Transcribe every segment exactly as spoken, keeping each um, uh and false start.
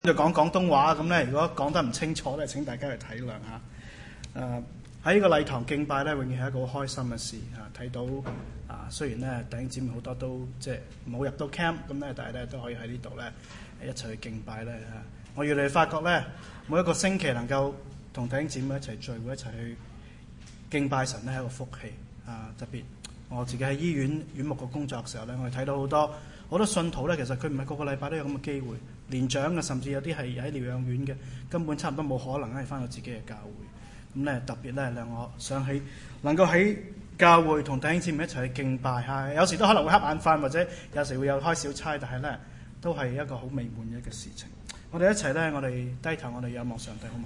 就講廣東話咁咧，如果講得唔清楚咧，請大家去體諒下。誒喺呢個禮堂敬拜咧，永遠係一個好開心嘅事啊！睇到啊，雖然咧弟兄姊妹好多都即係冇入到 camp 咁咧，但係咧都可以喺呢度咧一齊去敬拜咧嚇。我越嚟越發覺咧，每一個星期能夠同弟兄姊妹一齊聚會，一齊去敬拜神咧係一個福氣啊！特別我自己喺醫院院牧嘅工作嘅時候咧，我哋睇到好多好多信徒咧，其實佢唔係個個禮拜都有咁嘅機會。年長嘅，甚至有啲係喺療養院嘅，根本差唔多冇可能係翻到自己嘅教會。咁咧特別咧令我想起能夠喺教會同弟兄姊妹一齊去敬拜下，有時都可能會瞌眼瞓，或者有時會有開小差，但係咧都係一個好美滿嘅一個事情。我哋一齊咧，我哋低頭，我哋仰望上帝，好嘛？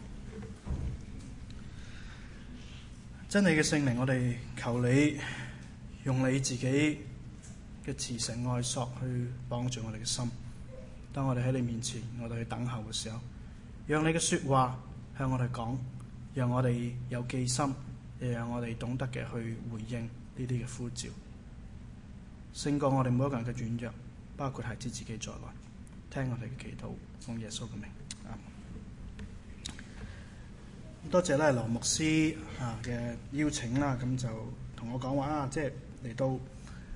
真理嘅聖靈，我哋求你用你自己嘅慈繩愛索去綁住我哋嘅心。當我哋喺你面前，我哋去等候嘅時候，讓你嘅說話向我哋講，讓我哋有記心，亦讓我哋懂得嘅去回應呢啲嘅呼召，勝過我哋每一個人嘅軟弱，包括孩子自己在內。聽我哋嘅祈禱，奉耶穌嘅名。啊，多謝咧羅牧師啊嘅邀請啦，咁就同我講話啊，即係嚟到誒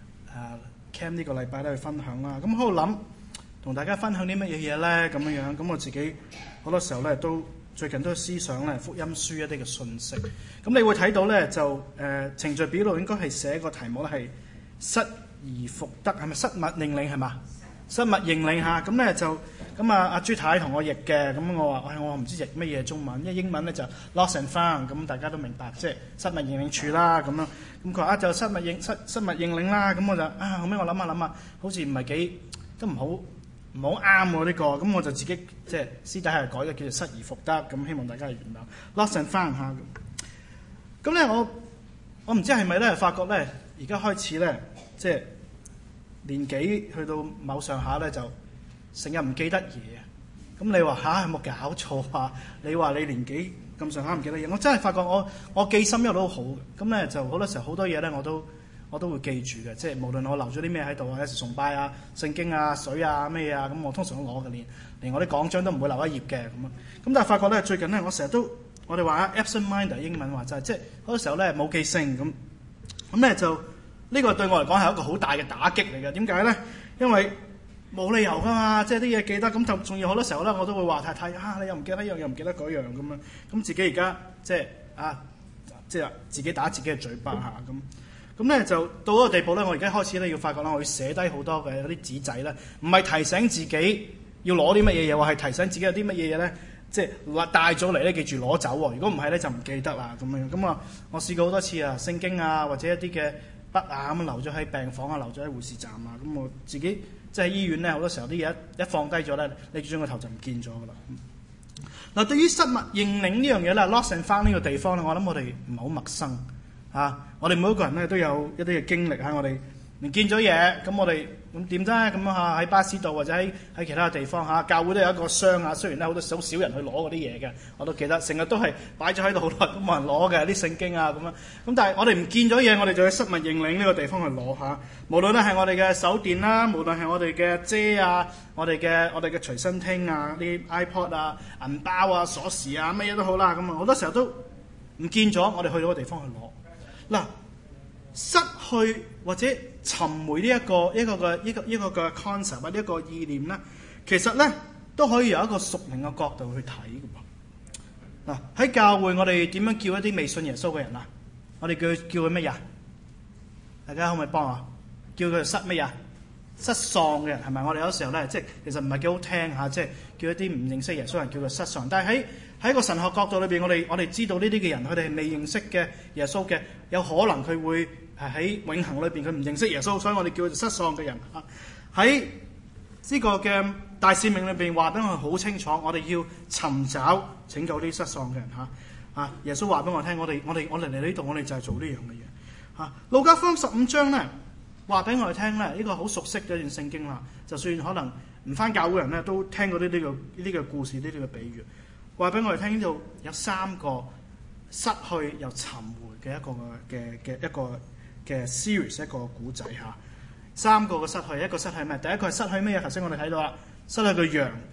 camp 呢個禮拜咧去分享啦。咁喺度諗，同大家分享啲乜嘢嘢咧？咁樣樣，咁我自己好多時候咧都最近都思想咧福音書一啲嘅信息。咁你會睇到咧就誒、呃、程序表度應該係寫個題目咧係失而復得，係咪失物認領係嘛？失物認領嚇，咁咧就咁啊阿朱太同我譯嘅，咁我話唉我唔知譯乜嘢中文，因為英文咧就 lost and found，咁大家都明白即係失物認領處啦咁樣。咁佢話啊就失物認失失物認領啦，咁我就啊後尾我諗下諗下，好似唔係幾都唔好。唔好啱喎呢個，咁我就自己即係私底下改咗叫做失而復得，咁希望大家係原諒。Lost and found嚇，咁咧我我唔知係咪咧，發覺咧而家開始咧即係年紀去到某上下咧，就成日唔記得嘢。咁你話吓，有冇搞錯啊？你話你年紀咁上下唔記得嘢，我真係發覺我我記心一路都好嘅。咁咧就好多時候好多嘢咧我都。我都會記住嘅，即係無論我留咗啲咩喺度啊，有時崇拜啊、聖經啊、水啊咩啊，咁我通常都攞嘅，連連我啲講章都唔會留一頁嘅咁啊。咁但係發覺咧，最近咧我成日都我哋話 absent mind 英文話就係即係好多時候咧冇記性咁。咁咧就呢、呢個對我嚟講係一個好大嘅打擊嚟嘅。點解咧？因為冇理由㗎嘛，即係啲嘢記得咁，就仲要好多時候咧我都會話太太啊，你又唔記得呢樣又唔記得嗰樣咁樣。咁自己而家即係啊，即係自己打自己嘅嘴巴嚇咁。咁咧就到嗰個地步咧，我而家開始咧要發覺啦，我要寫低好多嘅嗰啲紙仔咧，唔係提醒自己要攞啲乜嘢嘢，我係提醒自己有啲乜嘢嘢咧，即係帶咗嚟咧，記住攞走喎。如果唔係咧，就唔記得啦咁樣。咁啊，我試過好多次啊，聖經啊或者一啲嘅筆啊咁留咗喺病房啊，留咗喺護士站啊。咁我自己即係醫院咧，好多時候啲嘢一一放低咗咧，你轉個頭就唔見咗噶啦。嗱，對於失物認領呢樣嘢咧 ，lost and found 呢個地方咧，我諗我哋唔係好陌生。啊！我哋每一個人咧都有一啲嘅經歷嚇，我哋唔見咗嘢，咁我哋咁點啫？咁啊喺巴士度或者喺喺其他地方嚇，教會都有一個箱啊。雖然咧好多好少人去攞嗰啲嘢嘅，我都記得成日都係擺咗喺度好耐都冇人攞嘅啲聖經啊咁樣。咁但係我哋唔見咗嘢，我哋就去失物認領呢個地方去攞下。無論咧係我哋嘅手電啦，無論係我哋嘅遮啊，我哋嘅我哋嘅隨身聽啊，啲 iPod 啊、銀包啊、鎖匙啊，乜嘢都好啦。咁啊好多時候都唔見咗，我哋去到個地方去攞。嗱，失去或者尋回呢一個一個嘅一個一個嘅 concept 或者一個意念咧，其實咧都可以由一個屬靈嘅角度去睇嘅噃。嗱，喺教會我哋點樣叫一啲未信耶穌嘅人啊？我哋叫佢叫佢乜嘢？大家可唔可以幫我？叫佢失乜嘢？失喪嘅人係咪？我哋有時候咧，即係其實唔係幾好聽嚇，即係叫一啲唔認識耶穌人叫佢失喪。但係喺喺個神學角度裏邊，我哋我哋知道呢啲嘅人，佢哋係未認識嘅耶穌嘅，有可能佢會係喺永恆裏邊佢唔認識耶穌，所以我哋叫佢失喪嘅人嚇。喺呢個嘅大使命裏邊話俾我哋好清楚，我哋要尋找拯救啲失喪嘅人嚇。啊，耶穌話俾我聽，我哋我哋我哋嚟呢度，我哋就係做呢樣嘅嘢嚇。路加福音十五章咧。話俾我哋聽咧，呢、這個好熟悉嘅一段聖經啦。就算可能唔返教會人咧，都聽過呢啲嘅呢啲嘅故事，呢啲嘅比喻。話俾我哋聽，呢度有三個失去又尋回嘅一個嘅嘅一個嘅 series 一個古仔嚇。三個嘅失去，一個失去咩？第一個係失去咩嘢？頭先我哋睇到啦，失去個羊。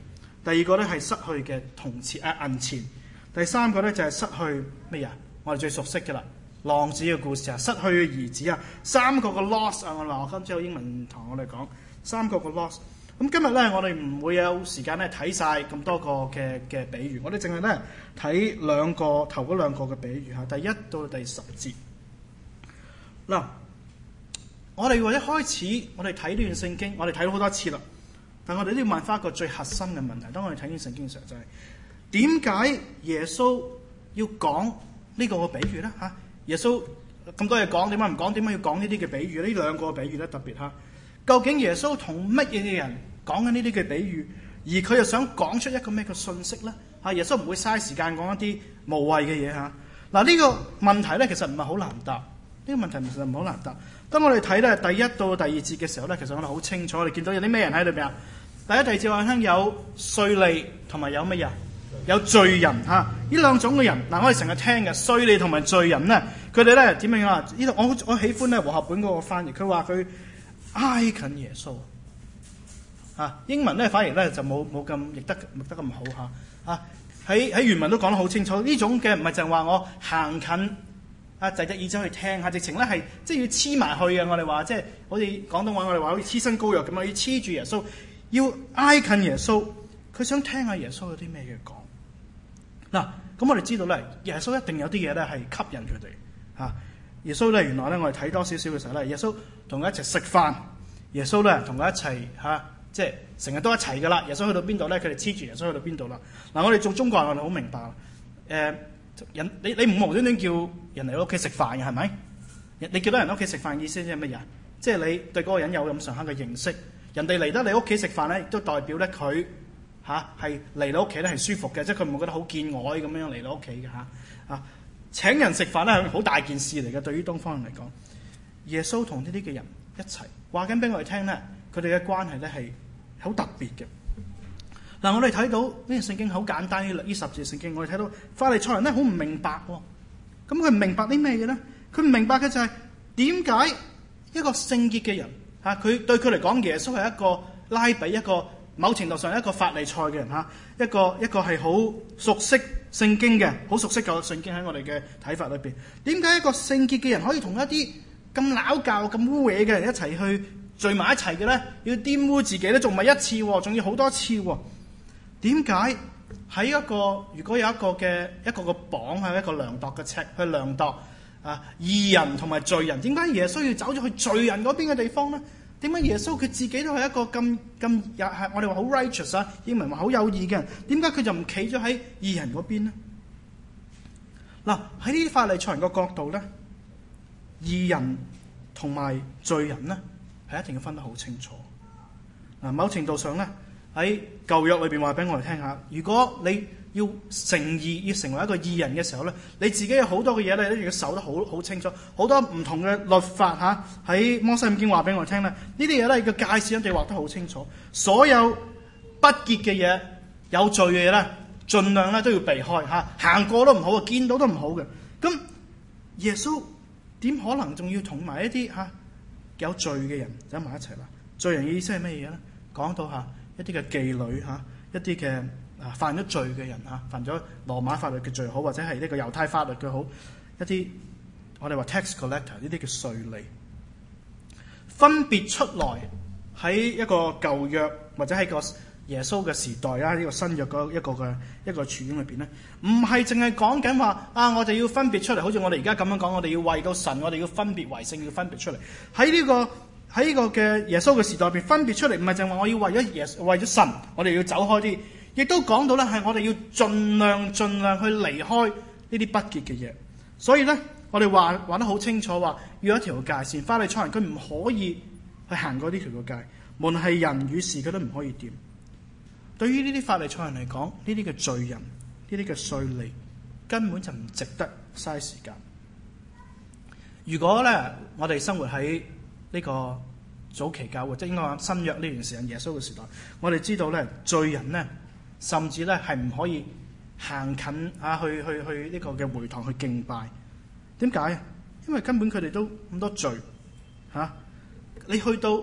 第二個咧係失去嘅銅錢啊銀錢，第三個咧就係失去咩呀？我哋最熟悉嘅啦，浪子嘅故事啊，失去嘅兒子啊，三個個 loss 啊！我話我今朝有英文堂我哋講三個個 loss。咁今日咧我哋唔會有時間咧睇晒咁多個嘅嘅比喻，我哋淨係咧睇兩個頭嗰兩個嘅比喻嚇，第一到第十節。嗱，我哋話一開始我哋睇呢段聖經，我哋睇咗好多次啦，但我哋都要問翻一個最核心嘅問題。當我哋睇呢段聖經嘅時候，就係點解耶穌要講呢個嘅比喻咧？嚇，耶穌咁多嘢講，點解唔講？點解要講呢啲嘅比喻？呢兩個比喻咧特別嚇。究竟耶穌同乜嘢嘅人講緊呢啲嘅比喻，而佢又想講出一個咩嘅信息咧？嚇，耶穌唔會嘥時間講一啲無謂嘅嘢嚇。嗱，呢個問題咧其實唔係好難答，呢個問題其實唔係好難答。當我哋睇咧第一到第二節嘅時候咧，其實我哋好清楚，我哋見到有啲咩人喺裏邊啊？第一、第二節話聽有稅吏同埋有乜嘢？有罪人嚇。呢兩種嘅人嗱，我哋成日聽嘅稅吏同埋罪人咧，佢哋咧點樣啊？呢度我我喜歡咧和合本嗰個翻譯，佢話佢挨近耶穌啊，英文咧反而咧就冇冇咁譯得譯得咁好嚇啊！喺喺原文都講得好清楚，呢種嘅唔係就係話我行近啊，遞隻耳仔去聽下，直情咧係即係要黐埋去嘅。我哋話即係好似廣東話，我哋話好似黐身膏藥咁啊，要黐住耶穌，要挨近耶穌，佢想聽下耶穌有啲咩嘢講。嗱，咁我哋知道咧，耶穌一定有啲嘢咧係吸引佢哋嚇。耶穌咧，原來咧，我哋睇多少少嘅時候咧，耶穌同佢一齊食飯，耶穌咧同佢一齊嚇、啊，即係成日都一齊噶啦。耶穌去到邊度咧，佢哋黐住耶穌去到邊度啦。嗱、啊，我哋做中國人，我哋好明白。誒、呃，人你你唔無端端叫人嚟屋企食飯嘅係咪？你叫到人屋企食飯意思係乜嘢？即係你對嗰個人有咁上下嘅認識，人哋嚟得你屋企食飯咧，亦都代表咧佢嚇係嚟你屋企咧係舒服嘅，即係佢唔會覺得好見外咁樣嚟你屋企嘅嚇啊。請人食飯咧係好大件事嚟嘅，對於東方人嚟講，耶穌同呢啲嘅人一齊話緊俾我哋聽咧，佢哋嘅關係咧係好特別嘅。嗱、啊，我哋睇到呢段聖經好簡單，呢十字聖經，我哋睇到法利賽人咧好唔明白喎。咁佢唔明白啲咩嘢咧？佢唔明白嘅就係點解一個聖潔嘅人嚇，佢、啊、對佢嚟講，耶穌係一個拉比，一個某程度上一個法利賽嘅人嚇，一個一個係好熟悉聖經嘅，好熟悉舊約聖經喺我哋嘅睇法裏邊。點解一個聖潔嘅人可以同一啲咁撈教、咁污穢嘅人一齊去聚埋一齊嘅咧？要玷污自己咧，仲唔係一次喎，仲要好多次喎？點解喺一個如果有一個嘅一個個磅係一個量度嘅尺去量度啊義人同埋罪人？點解耶穌要走咗去罪人嗰邊嘅地方咧？點解耶穌佢自己都係一個咁咁又係我哋話好 righteous 啊，英文話好有義嘅人？點解佢就唔企咗喺義人嗰邊呢？嗱，喺呢啲法利賽人個角度咧，義人同埋罪人咧係一定要分得好清楚。嗱，某程度上咧喺舊約裏邊話俾我哋聽下，如果你要成義，要成為一個義人嘅時候咧，你自己有好多嘅嘢咧，你都要守得好好清楚，好多唔同嘅律法嚇。喺摩西五經話俾我哋聽咧，呢啲嘢咧個界線一定畫得好清楚。所有不潔嘅嘢、有罪嘅嘢咧，盡量咧都要避開嚇，行過都唔好，見到都唔好嘅。咁耶穌點可能仲要同埋一啲嚇有罪嘅人走埋一齊啦？罪人嘅意思係乜嘢咧？講到嚇一啲嘅妓女嚇，一啲嘅啊犯咗罪嘅人嚇，犯咗羅馬法律嘅罪好，或者係呢個猶太法律嘅好，一啲我哋話 tax collector 呢啲嘅稅吏，分別出來喺一個舊約或者喺個耶穌嘅時代啊，呢個新約嗰一個嘅一個處境裏邊咧，唔係淨係講緊話啊，我哋要分別出嚟，好似我哋而家咁樣講，我哋要為到神，我哋要分別為聖，要分別出嚟喺呢個。喺呢個嘅耶穌嘅時代入邊分別出嚟，唔係淨係話我要為咗耶為咗神，我哋要走開啲，亦都講到咧係我哋要盡量盡量去離開呢啲不潔嘅嘢。所以咧，我哋話話得好清楚，話要有一條界線。法利賽人佢唔可以去行過呢條嘅界，無論係人與事佢都唔可以掂。對於呢啲法利賽人嚟講，呢啲嘅罪人，呢啲嘅稅吏，根本就唔值得嘥時間。如果咧，我哋生活喺呢個早期教會，即係應該話新約呢段時間耶穌嘅時代，我哋知道咧，罪人咧，甚至咧係唔可以行近啊，去去去呢個嘅會堂去敬拜。點解啊？因為根本佢哋都咁多罪嚇、啊。你去到你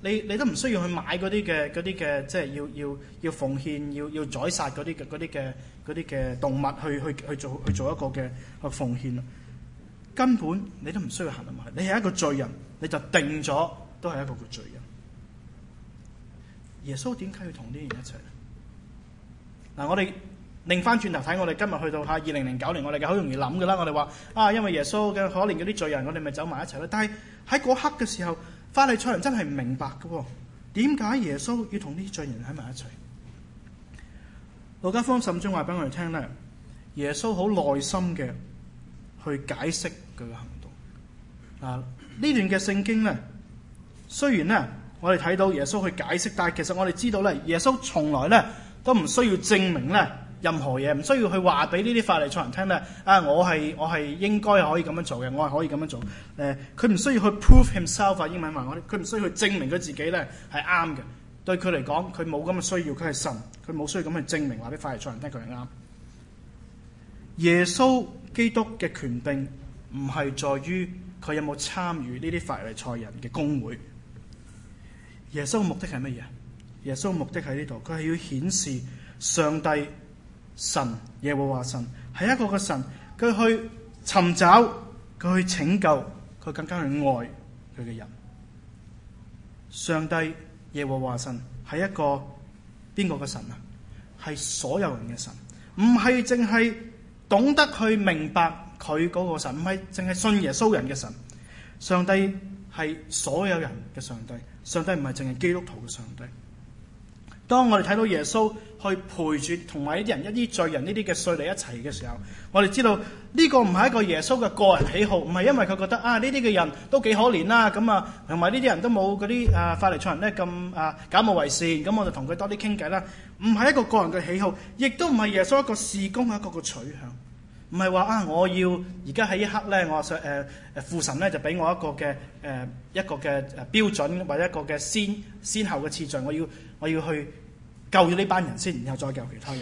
你你都唔需要去買嗰啲嘅嗰啲嘅，即係要要要奉獻，要要宰殺嗰啲嘅嗰啲嘅嗰啲嘅動物去去去做去做一個嘅個奉獻。根本你都唔需要行埋，你係一個罪人，你就定咗都係一個個罪人。耶穌點解要同啲人一齊咧？嗱，我哋擰翻轉頭睇，我哋今日去到嚇二零零九年，我哋嘅好容易諗噶啦。我哋話啊，因為耶穌嘅可憐嗰啲罪人，我哋咪走埋一齊咧。但係喺嗰刻嘅時候，法利賽人真係唔明白嘅喎，點解耶穌要同啲罪人喺埋一齊？路加福音十五章話俾我哋聽咧，耶穌好耐心嘅去解釋佢嘅行動。啊，呢段嘅聖經咧，雖然咧我哋睇到耶穌去解釋，但係其實我哋知道咧，耶穌從來咧都唔需要證明咧任何嘢，唔需要去話俾呢啲法利賽人聽咧。啊，我係我係應該可以咁樣做嘅，我係可以咁樣做。誒、呃，佢唔需要去 prove himself 啊，英文話我哋，佢唔需要去證明佢自己咧係啱嘅。對佢嚟講，佢冇咁嘅需要，佢係神，佢冇需要咁去證明話俾法利賽人聽佢係啱。耶穌基督嘅權柄唔係在於佢有冇參與呢啲法利賽人嘅公會。耶穌嘅目的係乜嘢？耶穌嘅目的喺呢度，佢係要顯示上帝神耶和華神係一個嘅神，佢去尋找，佢去拯救，佢更加去愛佢嘅人。上帝耶和華神係一個邊個嘅神啊？係所有人嘅神，唔係淨係懂得去明白佢嗰個神，唔係淨係信耶穌人嘅神。上帝係所有人嘅上帝，上帝唔係淨係基督徒嘅上帝。當我哋睇到耶穌去陪住同埋一啲人、一啲罪人、呢啲嘅稅吏一齊嘅時候，我哋知道呢個唔係一個耶穌嘅個人喜好，唔係因為佢覺得啊呢啲嘅人都幾可憐啦，咁啊同埋呢啲人都冇嗰啲啊法利賽人咧咁啊假冒為善，咁我就同佢多啲傾偈啦。唔係一個個人嘅喜好，亦都唔係耶穌一個事工嘅一個個取向。唔係話啊，我要而家喺一刻咧，我想誒誒父神咧就俾我一個嘅誒、呃、一個嘅誒標準或者一個嘅先先後嘅次序，我要我要去救咗呢班人先，然後再救其他人。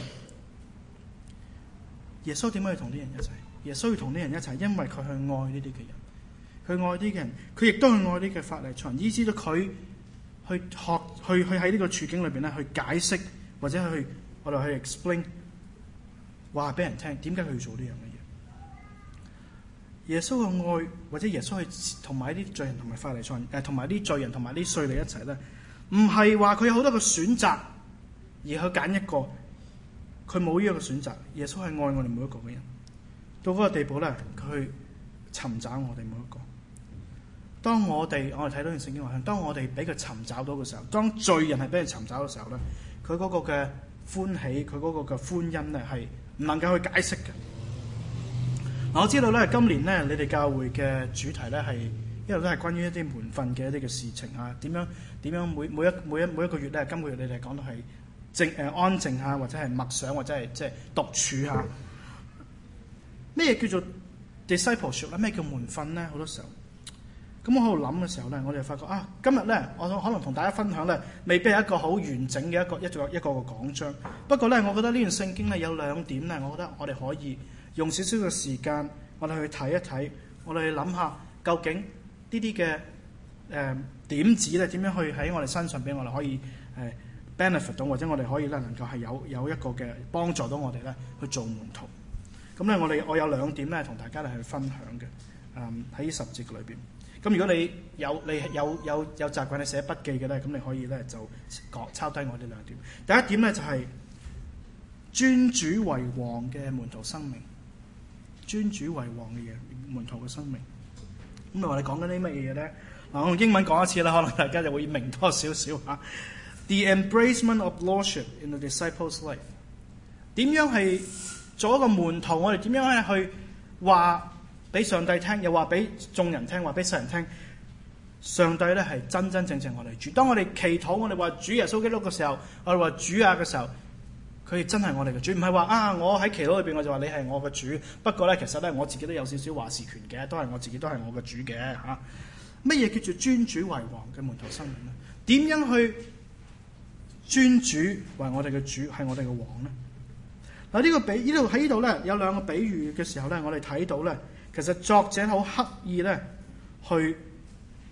耶穌點解要同啲人一齊？耶穌要同啲人一齊，因為佢去愛呢啲嘅人，佢愛啲嘅人，佢亦都去愛啲嘅法利賽人，以至到佢去學去去喺呢個處境裏邊咧去解釋或者去我哋去 explain。話俾人聽點解佢要做呢樣嘅嘢？耶穌嘅愛或者耶穌去同埋啲罪人同埋法利賽人誒，同埋啲罪人同埋啲稅吏一齊咧，唔係話佢有好多個選擇而去揀一個，佢冇呢一個選擇。耶穌係愛我哋每一個嘅人，到嗰個地步咧，佢去尋找我哋每一個。當我哋我哋睇到段聖經話，當我哋俾佢尋找到嘅時候，當罪人係俾佢尋找嘅時候咧，佢嗰個嘅歡喜，佢嗰個嘅歡欣咧係唔能夠去解釋嘅。嗱，我知道咧，今年咧，你哋教會嘅主題咧係一路都係關於一啲門訓嘅一啲嘅事情啊。點樣點樣每每一每一每一個月咧，今個月你哋講到係靜誒安靜下，或者係默想，或者係即係獨處下。咩叫做 discipleship 咧？咩叫門訓咧？好多時候，咁我喺度諗嘅時候咧，我哋就發覺啊，今日咧，我可能同大家分享咧，未必係一個好完整嘅一個一個一個個講章。不過咧，我覺得呢段聖經咧有兩點咧，我覺得我哋可以用少少嘅時間，我哋去睇一睇，我哋去諗下究竟呢啲嘅誒點子咧點樣去喺我哋身上俾我哋可以誒、呃、benefit 到，或者我哋可以咧能夠係有有一個嘅幫助到我哋咧去做門徒。咁咧，我哋我有兩點咧同大家咧去分享嘅，誒喺呢十節裏邊。咁如果你有你有有有習慣你寫筆記嘅咧，咁你可以咧就講抄低我呢兩點。第一點咧就係、是、尊主為王嘅門徒生命，尊主為王嘅嘢門徒嘅生命。咁我哋講緊啲乜嘢嘢咧？嗱，我用英文講一次啦，可能大家就會明多少少嚇。The embracement of lordship in the disciples' life， 點樣係做一個門徒？我哋點樣係去話俾上帝聽，又話俾眾人聽，話俾世人聽，上帝咧係真真正正我哋主。當我哋祈禱，我哋話主耶穌基督嘅時候，我哋話主啊嘅時候，佢真係我哋嘅主，唔係話啊我喺祈禱裏邊我就話你係我嘅主。不過咧，其實咧我自己都有少少話事權嘅，都係我自己都係我嘅主嘅嚇。乜嘢叫做尊主為王嘅門徒生命咧？點樣去尊主為我哋嘅主，係我哋嘅王咧？嗱，呢個比呢度喺呢度咧有兩個比喻嘅時候咧，我哋睇到咧。其實作者好刻意咧，去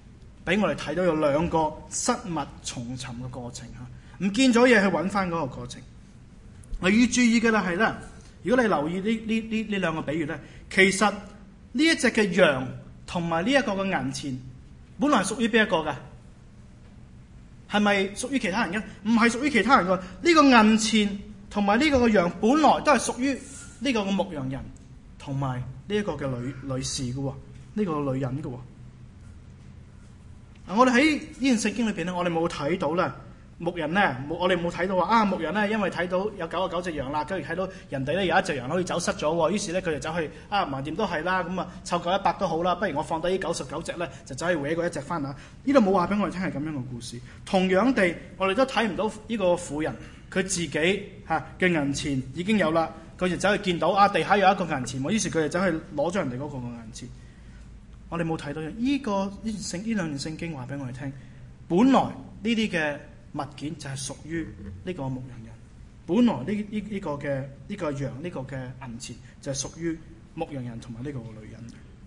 俾我哋睇到有兩個失物重尋嘅過程嚇，唔見咗嘢去揾翻嗰個過程。我要注意嘅啦係啦，如果你留意呢呢呢呢兩個比喻咧，其實呢一隻嘅羊同埋呢一個嘅銀錢，本來係屬於邊一個嘅？係咪屬於其他人嘅？唔係屬於其他人嘅。呢個銀錢同埋呢個嘅羊，本來都係屬於呢個嘅牧羊人同埋呢一個嘅女女士嘅喎，呢個女人嘅喎。我哋喺呢段聖經裏邊咧，我哋冇睇到咧牧人咧，冇我哋冇睇到話啊牧人咧，因為睇到有九十九隻羊啦，跟住睇到人哋咧有一隻羊好似走失咗喎，於是咧佢哋走去啊橫掂都係啦，咁啊湊夠一百都好啦，不如我放低呢九十九隻咧，就走去搲過一隻翻嚟。呢度冇話俾我哋聽係咁樣嘅故事。同樣地，我哋都睇唔到呢個婦人佢自己嚇嘅銀錢已經有啦，佢就走去見到啊地下有一個銀錢喎，於是佢就走去攞咗人哋嗰個銀錢。我哋冇睇到嘅，呢、這個呢聖呢兩段聖經話俾我哋聽，本來呢啲嘅物件就係屬於呢個牧羊人，本來呢呢呢個嘅呢、這個羊呢、這個嘅銀錢就係屬於牧羊人同埋呢個女人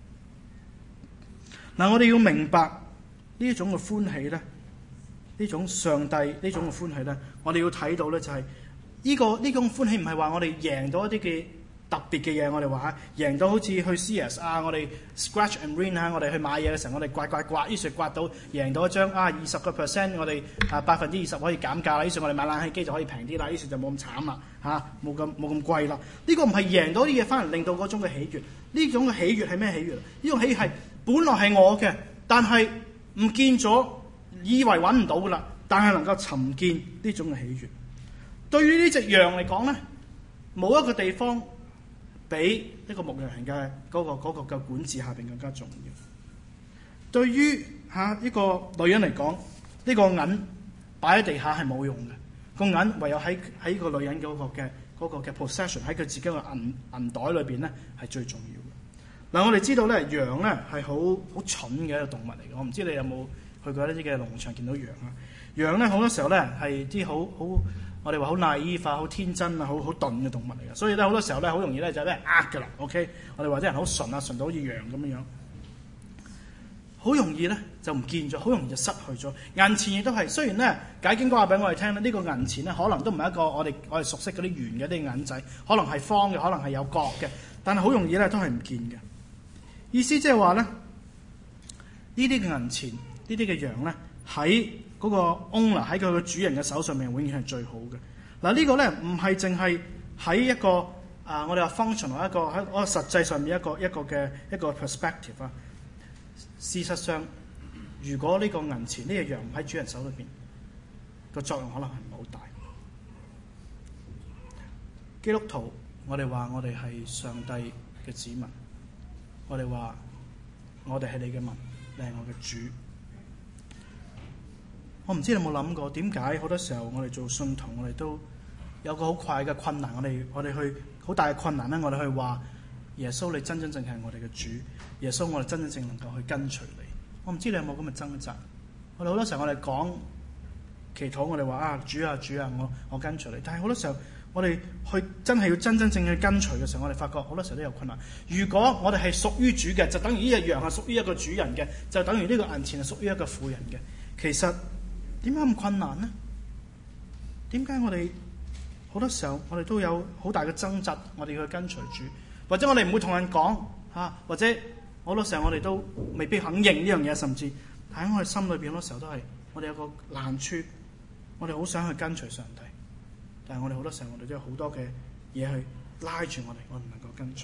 嘅。嗱，我哋要明白呢一種嘅歡喜咧，呢種上帝呢種嘅歡喜咧，我哋要睇到咧就係呢、這個呢種歡喜唔係話我哋贏到一啲嘅特別嘅嘢，我哋話嚇贏到好似去 C S 啊，我哋 scratch and win 啊，我哋去買嘢嘅時候，我哋刮刮刮，於是刮到贏到一張啊二十個 percent， 我哋啊百分之二十可以減價啦，於是我哋買冷氣機就可以平啲啦，於是就冇咁慘啦嚇，冇咁冇咁貴啦。呢、這個唔係贏到啲嘢翻嚟令到嗰種嘅喜悅，呢種嘅喜悅係咩喜悅？呢種喜悅係本來係我嘅，但係唔見咗，以為揾唔到噶啦，但係能夠尋見呢種嘅喜悅。對於呢隻羊嚟講咧，冇一個地方比呢個牧羊人嘅嗰個嗰個嘅管治下邊更加重要。對於嚇呢個女人嚟講，呢個銀擺喺地下係冇用嘅，個銀唯有喺喺個女人嗰個嘅嗰個嘅 possession 喺佢自己個銀銀袋裏邊咧係最重要嘅。嗱，我哋知道咧羊咧係好好蠢嘅一個動物嚟嘅，我唔知你有冇去過一啲嘅農場見到羊啊？羊咧好多時候咧係啲好好。我哋話好 naive 化、好天真啊、好好鈍嘅動物嚟嘅，所以咧好多時候咧好容易咧就俾人呃㗎啦。OK， 我哋話啲人好純啊，純到好似羊咁樣樣，好容易咧就唔見咗，好容易就失去咗。銀錢亦都係，雖然咧解經講話俾我哋聽咧，呢、這個銀錢咧可能都唔係一個我哋我哋熟悉嗰啲圓嘅啲銀仔，可能係方嘅，可能係有角嘅，但係好容易咧都係唔見嘅。意思即係話咧，呢啲嘅銀錢、呢啲嘅羊咧喺嗰個 owner 喺佢嘅主人嘅手上面，永遠係最好嘅。嗱，呢個咧唔係淨係喺一個啊、呃，我哋話 function 一個喺我實際上面一個一個嘅一個 perspective 啊。事實上，如果呢個銀錢呢個羊喺主人手裏邊，個作用可能係唔係好大。基督徒，我哋話我哋係上帝嘅子民，我哋話我哋係你嘅民，你係我嘅主。我唔知你有冇諗過，點解好多時候我哋做信徒，我哋都有個好快嘅困難，我哋我哋去好大嘅困難咧，我哋去話耶穌你真真正係我哋嘅主，耶穌我哋真真正能夠去跟隨你。我唔知你有冇咁嘅掙扎。我哋好多時候我哋講祈禱，我哋話啊主啊主啊，我我跟隨你。但係好多時候我哋去真係要真真正正去跟隨嘅時候，我哋發覺好多時候都有困難。如果我哋係屬於主嘅，就等於呢隻羊係屬於一個主人嘅，就等於呢個銀錢係屬於一個婦人嘅。其實點解咁困難呢？點解我哋好多時候我哋都有好大嘅掙扎，我哋要去跟隨主，或者我哋唔會同人講嚇，或者好多時候我哋都未必肯認呢樣嘢，甚至喺我哋心裏邊好多時候都係我哋有個難處，我哋好想去跟隨上帝，但係我哋好多時候我哋都有好多嘅嘢去拉住我哋，我唔能夠跟隨。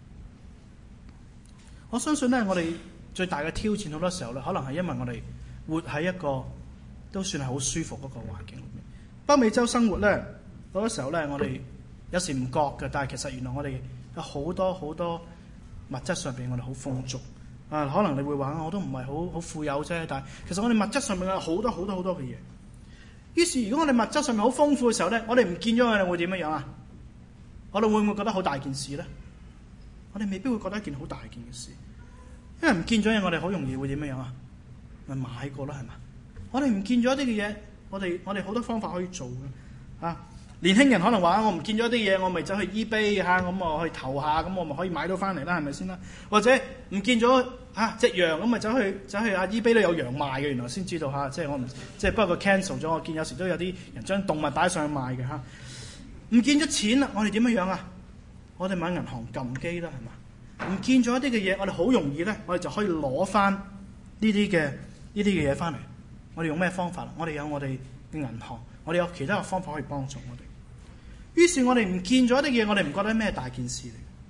我相信咧，我哋最大嘅挑戰好多時候咧，可能係因為我哋活喺一個都算係好舒服嗰個環境裏面。北美洲生活咧，好多時候咧，我哋有時唔覺嘅，但係其實原來我哋有好多好多物質上邊我哋好豐足啊。可能你會話我都唔係好好富有啫，但係其實我哋物質上面有好多好多好多嘅嘢。於是如果我哋物質上面好豐富嘅時候咧，我哋唔見咗我哋會點樣樣啊？我哋會唔會覺得好大件事咧？我哋未必會覺得一件好大件嘅事，因為唔見咗嘢，我哋好容易會點樣樣啊？咪買過啦，係嘛？我哋唔見咗一啲嘅嘢，我哋我哋好多方法可以做嘅啊！ 年輕人可能話：我唔見咗啲嘢，我咪走去 eBay 嚇，咁我去投下，咁我咪可以買到翻嚟啦，係咪先啦？或者唔見咗嚇隻羊，咁咪走去走去啊 eBay 都有羊賣嘅，原來先知道嚇，即係我唔即係不過佢 cancel 咗。我見有時都有啲人將動物擺上去賣嘅嚇。唔見咗錢啦，我哋點樣樣啊？我哋買銀行撳機啦，係嘛？唔見咗一啲嘅嘢，我哋好容易咧，我哋就可以攞翻呢啲嘅呢啲嘅嘢翻嚟。我哋用咩方法？我哋有我哋嘅銀行，我哋有其他嘅方法可以幫助我哋。於是，我哋唔見咗一啲嘢，我哋唔覺得咩大件事嚟。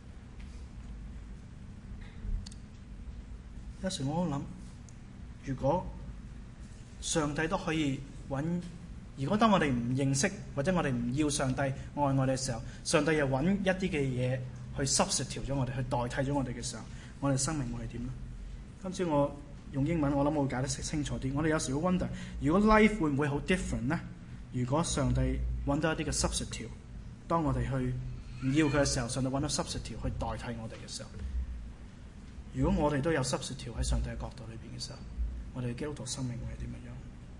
有時我諗，如果上帝都可以揾，如果當我哋唔認識或者我哋唔要上帝愛我哋嘅時候，上帝又揾一啲嘅嘢去 substitute 咗我哋，去代替咗我哋嘅時候，我哋生命會係點咧？今次我用英文，我諗我會解得清楚啲。我哋有時會 wonder，如果 life 會唔會好 different 咧？如果上帝揾到一啲嘅 substitute，當我哋去唔要佢嘅時候，上帝揾到 substitute 去代替我哋嘅時候，如果我哋都有 substitute 喺上帝嘅角度裏邊嘅時候，我哋嘅基督徒生命會係點樣？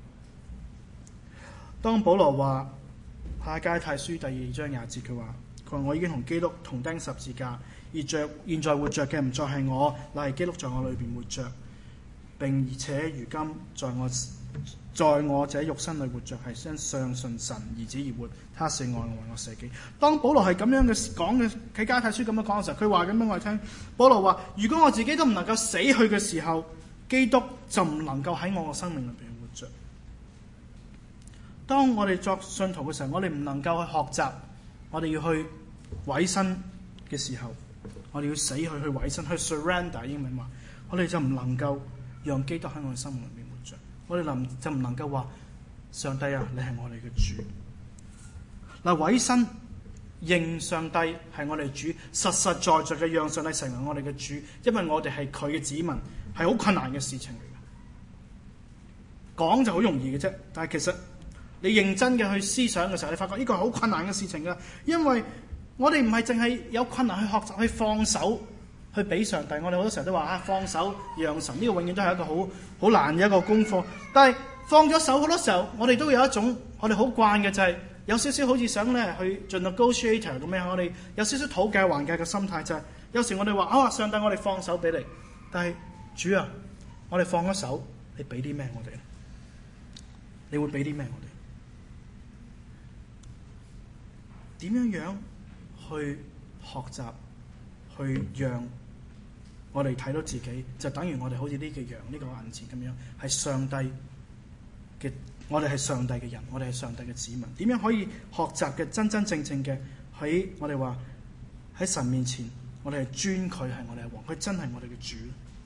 當保羅話喺加拉太書第二章廿節，佢話：佢話我已經同基督同釘十字架，而着現在活着嘅唔再係我，乃係基督在我裏邊活着，並而且如今在我在我這肉身裏活着，係相相信神兒子而活，他是愛我，為我捨己。當保羅係咁樣嘅講嘅，喺加拉太書咁樣講嘅時候，佢話咁樣我哋聽。保羅話：如果我自己都唔能夠死去嘅時候，基督就唔能夠喺我嘅生命裏邊活着。當我哋作信徒嘅時候，我哋唔能夠去學習，我哋要去委身嘅時候，我哋要死去去委身，去 surrender 英文話，我哋就唔能夠讓基督喺我哋生命裏邊活着。我哋能就唔能夠話上帝啊，你係我哋嘅主。嗱，委身認上帝係我哋主，實實在在嘅讓上帝成為我哋嘅主，因為我哋係佢嘅子民，係好困難嘅事情嚟嘅。講就好容易嘅啫，但係其實你認真嘅去思想嘅時候，你發覺呢個係好困難嘅事情㗎。因為我哋唔係淨係有困難去學習去放手去俾上帝，我哋好多時候都話啊，放手讓神，呢個永遠都係一個好好難嘅一個功課。但係放咗手好多時候，我哋都有一種我哋好慣嘅，就係有少少好似想咧去進入 negotiator 咁樣，我哋有少少討價還價嘅心態，就係有時我哋話啊，上帝，我哋放手俾你，但係主啊，我哋放咗手，你俾啲咩我哋？你會俾啲咩我哋？點樣樣去學習去讓我哋睇到自己，就等於我哋好似呢個羊呢個銀錢咁樣，係上帝嘅，我哋係上帝嘅人，我哋係上帝嘅子民。點樣可以學習嘅真真正正嘅喺我哋話喺神面前，我哋係尊佢係我哋嘅王，佢真係我哋嘅主。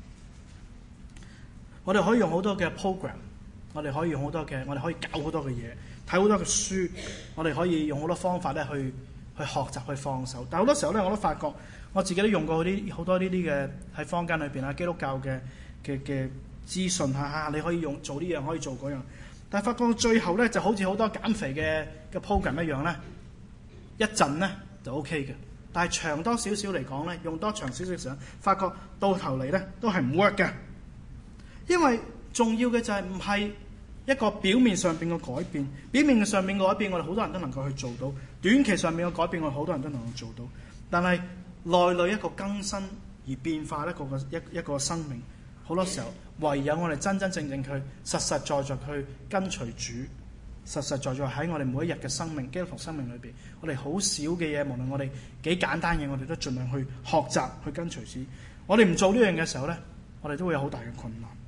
我哋可以用好多嘅 program， 我哋可以用好多嘅，我哋可以搞好多嘅嘢，睇好多嘅書，我哋可以用好多方法咧去去學習去放手。但係好多時候咧，我都發覺我自己都用過啲好多呢啲嘅喺坊間裏邊啊，基督教嘅嘅嘅資訊嚇嚇，你可以用做呢樣，可以做嗰樣。但係發覺到最後咧，就好似好多減肥嘅嘅 program 一樣咧，一陣咧就 OK 嘅。但係長多少少嚟講咧，用多長少少時間，發覺到頭嚟咧都係唔 work 嘅。因為重要嘅就係唔係一個表面上邊嘅改變，表面上面嘅改變我哋好多人都能夠去做到，短期上面嘅改變我哋好多人都能夠做到，但係內裏一個更新而變化一個一一個生命，好多時候唯有我哋真真正正去實實在在去跟隨主，實實在在喺我哋每一日嘅生命基督徒生命裏邊，我哋好少嘅嘢，無論我哋幾簡單嘅嘢，我哋都盡量去學習去跟隨主。我哋唔做呢樣嘅時候咧，我哋都會有好大嘅困難。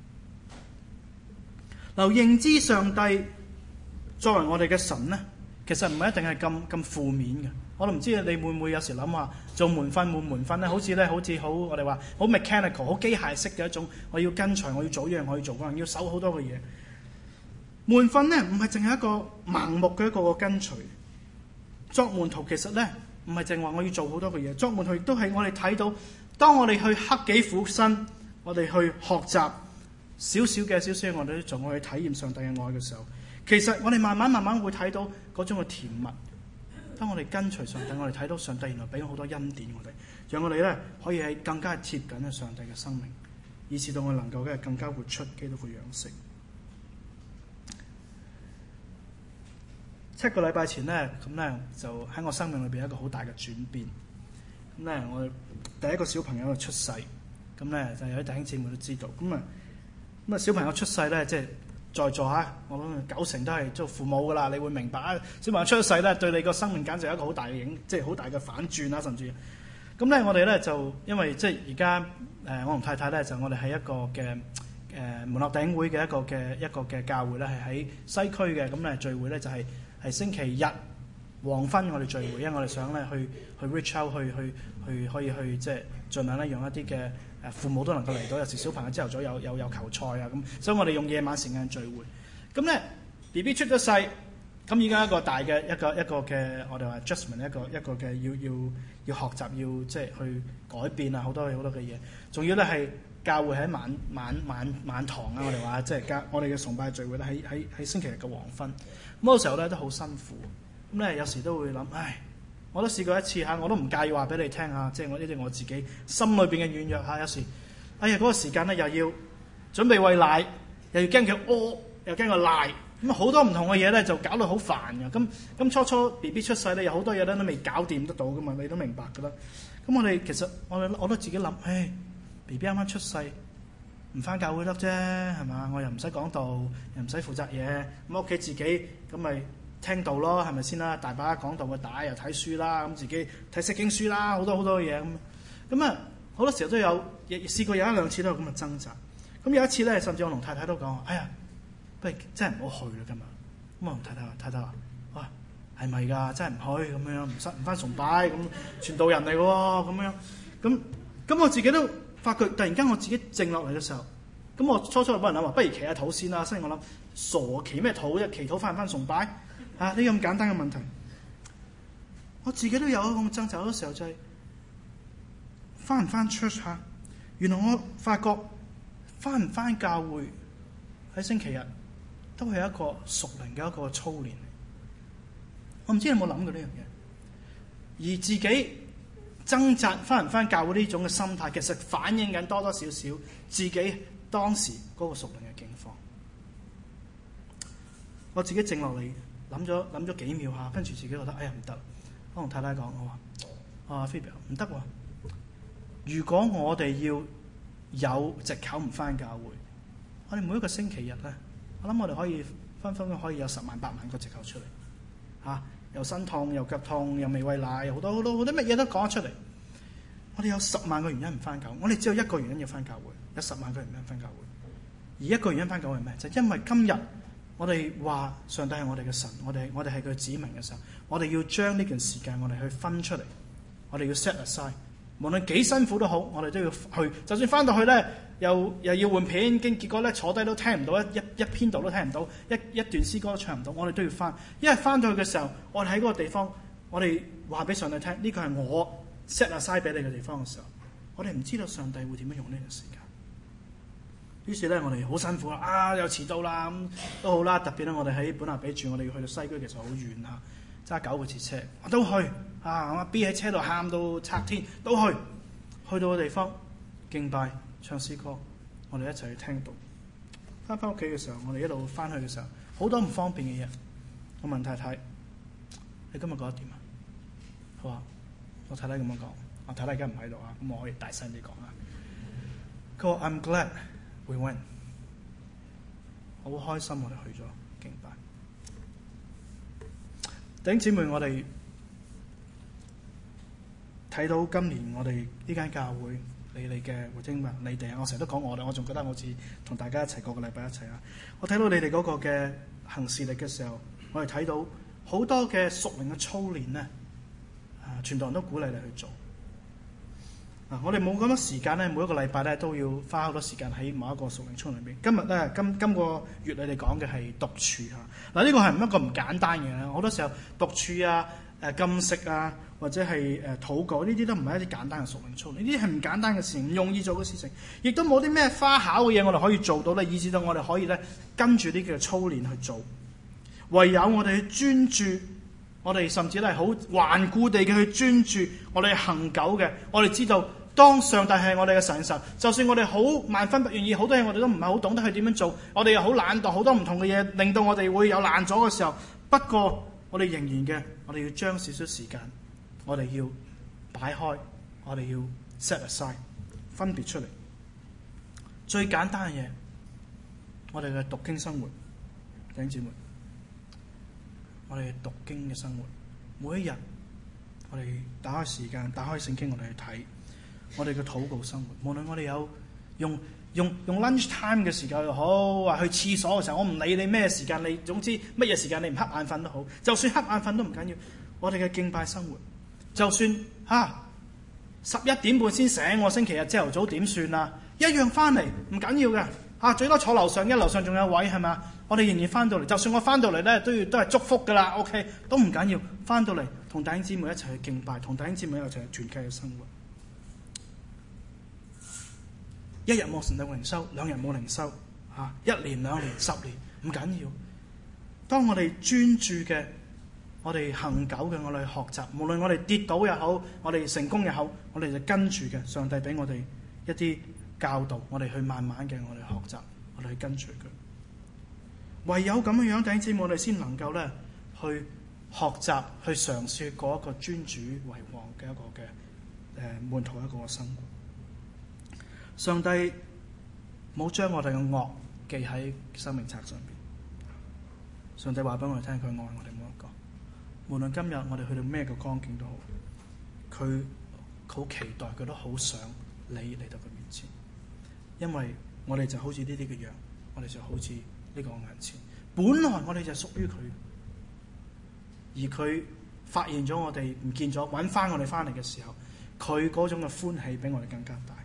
嗱，認知上帝作為我哋嘅神咧，其實唔係一定係咁咁負面嘅。我都唔知你會唔會有時諗話做門訓冇門訓咧，好似咧好似好我哋話好 mechanical 好機械式嘅一種，我要跟隨，我要做一樣，我要做嗰樣，要守好多嘅嘢。門訓咧唔係淨係一個盲目嘅一個個跟隨。作門徒其實咧唔係淨話我要做好多嘅嘢，作門徒亦都係我哋睇到，當我哋去克己苦身，我哋去學習。少少嘅少少，我哋都做，我去體驗上帝嘅愛嘅時候，其實我哋慢慢慢慢會睇到嗰種嘅甜蜜。當我哋跟隨上帝，我哋睇到上帝原來俾咗好多恩典我哋，讓我哋咧可以係更加貼近嘅上帝嘅生命，以至到我哋能夠嘅更加活出基督嘅樣式。 七個禮拜前咧，咁咧就喺我生命裏邊有一個好大嘅轉變。咁咧我第一個小朋友就出世，咁咧就有啲弟兄姊妹都知道。咁啊咁啊小朋友出世咧，即係在座嚇，我諗九成都係做父母噶啦，你會明白啊！小朋友出世咧，對你個生命簡直有一個好大嘅影，即係好大嘅反轉啦，甚至。咁咧我哋咧就因為即係而家誒我同太太咧就我哋喺一個嘅。誒、呃、門諾弟兄會嘅一個嘅一個嘅教會咧，係喺西區嘅。咁咧聚會咧就係、是、係星期日黃昏我哋聚會，因為我哋想咧去去 reach out 去去去可以去即係盡量咧讓一啲嘅誒父母都能夠嚟到。有時小朋友朝頭早有有有球賽啊咁，所以我哋用夜晚時間聚會。咁咧 B B 出咗世，咁而家一個大嘅一個一個嘅我哋話 adjustment 一個一個嘅要要要學習要即係去改變啊好多好多嘅嘢，仲要咧係。教會喺晚晚晚晚堂啊，我哋話即係教我哋嘅崇拜聚會咧，喺喺喺星期日嘅黃昏，咁嗰時候咧都好辛苦，咁咧有時都會諗，唉，我都試過一次嚇，我都唔介意話俾你聽嚇，即係我呢啲我自己心裏邊嘅軟弱嚇，有時，哎呀嗰個時間咧又要準備餵奶，又要驚佢屙，又驚佢賴，咁好多唔同嘅嘢咧就搞到好煩嘅，咁咁初初 B B 出世咧有好多嘢咧都未搞掂得到噶嘛，你都明白噶啦，咁我哋其實我我都自己諗，唉。B B 啱啱出世，唔翻教會得啫，係嘛？我又唔使講道，又唔使負責嘢，咁屋企自己咁咪聽道咯，係咪先啦？大把講道嘅帶又睇書啦，咁自己睇釋經書啦，好多好多嘢咁。咁啊，好多時候都有，試過有一兩次都有咁嘅掙扎。咁有一次咧，甚至我同太太都講：哎呀，不如真係唔好去啦，今日。咁我同太太話：太太話，哇，係咪㗎？真係唔去咁樣，唔失唔翻崇拜咁，傳道人嚟喎咁樣。咁咁我自己都。發覺突然間我自己靜落嚟嘅時候，咁我初初就幫人諗話，不如祈下禱先啦。所以我諗傻祈咩禱啫？祈禱翻唔翻崇拜啊？呢咁簡單嘅問題，我自己都有一個掙扎嘅時候，就係翻唔翻 church 嚇？原來我發覺翻唔翻教會喺星期日都係一個屬靈嘅一個操練。我唔知你有冇諗過呢樣嘢，而自己。掙扎翻唔翻教會呢種嘅心態，其實反映緊多多少少自己當時嗰個屬靈嘅境況。我自己靜落嚟諗咗諗咗幾秒下，跟住自己覺得哎呀唔得，我同太太講，我話啊菲比唔得喎，如果我哋要有藉口唔翻教會，我哋每一個星期日咧，我諗我哋可以分分鐘可以有十萬八萬個藉口出嚟嚇。啊又身痛，又腳痛，又未餵奶，又好多好多好多乜嘢都講得出嚟。我哋有十萬個原因唔翻教會，我哋只有一個原因要翻教會，有十萬個原因翻教會。而一個原因翻教會係咩？就係因為今日我哋話上帝係我哋嘅神，我哋我哋係佢子民嘅時候，我哋要將呢段時間我哋去分出嚟，我哋要 set aside，無論幾辛苦都好，我哋都要去。就算翻到去咧，又又要換片，經結果咧坐低都聽唔到一一一篇道都聽唔到，一一段詩歌都唱唔到，我哋都要翻。因為翻到去嘅時候，我哋喺嗰個地方，我哋話俾上帝聽，呢個係我 set aside 俾你嘅地方嘅時候，我哋唔知道上帝會點樣用呢個時間。於是咧，我哋好辛苦啊！又遲到啦，咁都好啦。特別咧，我哋喺本拿比住，我哋要去到西區，其實好遠嚇，揸九個字車，我都去啊！阿 B 喺車度喊到拆天，都去。去到個地方敬拜唱詩歌，我哋一齊去聽到。翻返屋企嘅時候，我哋一路翻去嘅時候，好多唔方便嘅嘢。我問太太：你今日覺得點啊？好啊，我太太咁樣講。我太太而家唔喺度啊，咁我可以大聲啲講啊。佢話：I'm glad we went。好開心，我哋去咗敬拜。弟兄姊妹，我哋睇到今年我哋呢間教會，你哋嘅回應啊，你哋啊，我成日都講我哋，我仲覺得好似同大家一齊個個禮拜一齊啊。我睇到你哋嗰個嘅行事力嘅時候，我哋睇到好多嘅屬靈嘅操練咧，啊，傳道人都鼓勵你去做。啊，我哋冇咁多時間咧，每一個禮拜咧都要花好多時間喺某一個屬靈操練裏邊。今日咧，今今個月你哋講嘅係獨處啊。嗱，呢個係唔一個唔簡單嘅，好多時候獨處啊。誒禁食啊，或者係誒禱告，呢啲都唔係一啲簡單嘅屬靈操練，呢啲係唔簡單嘅事，唔容易做嘅事情，亦都冇啲咩花巧嘅嘢，我哋可以做到咧，以至到我哋可以咧跟住呢個操練去做。唯有我哋去專注，我哋甚至咧係好頑固地嘅去專注，我哋恆久嘅，我哋知道當上帝係我哋嘅神時，就算我哋好萬分不願意，好多嘢我哋都唔係好懂得去點樣做，我哋又好懶惰，好多唔同嘅嘢令到我哋會有爛咗嘅時候，不過我哋仍然嘅，我哋要將少少時間，我哋要擺開，我哋要 set aside 分別出嚟。最簡單嘅嘢，我哋嘅讀經生活，弟兄姊妹，我哋嘅讀經嘅生活，每一日我哋打開時間，打開聖經，我哋去睇我哋嘅禱告生活。無論我哋有用用用 lunch time 嘅時間又好，話去廁所嘅時候，我唔理你咩時間，你總之乜嘢時間你唔瞌眼瞓都好，就算瞌眼瞓都唔緊要。我哋嘅敬拜生活，就算嚇十一點半先醒，我星期日朝頭早點算啊？一樣翻嚟唔緊要嘅嚇，最多坐樓上，一樓上仲有位係咪？我哋仍然翻到嚟，就算我翻到嚟咧，都要都係祝福噶啦 ，OK 都唔緊要。翻到嚟同弟兄姊妹一齊去敬拜，同弟兄姊妹一齊去團契嘅生活。一日冇神嘅靈修，兩日冇靈修嚇，一年兩年十年唔緊要。當我哋專注嘅，我哋恆久嘅，我哋學習，無論我哋跌倒又好，我哋成功又好，我哋就跟住嘅。上帝俾我哋一啲教導，我哋去慢慢嘅，我哋學習，我哋去跟隨佢。唯有咁樣樣，弟兄姊妹，我哋先能夠咧去學習，去嘗試過一個尊主為王嘅一個嘅誒、呃、門徒一個生活。上帝冇將我哋嘅惡記喺生命冊上邊。上帝話俾我哋聽，佢愛我哋每一個。無論今日我哋去到咩嘅光景都好，佢好期待，佢都好想你嚟到佢面前。因為我哋就好似呢啲嘅羊，我哋就好似呢個眼前，本來我哋就屬於佢，而佢發現咗我哋唔見咗，揾翻我哋翻嚟嘅時候，佢嗰種嘅歡喜比我哋更加大。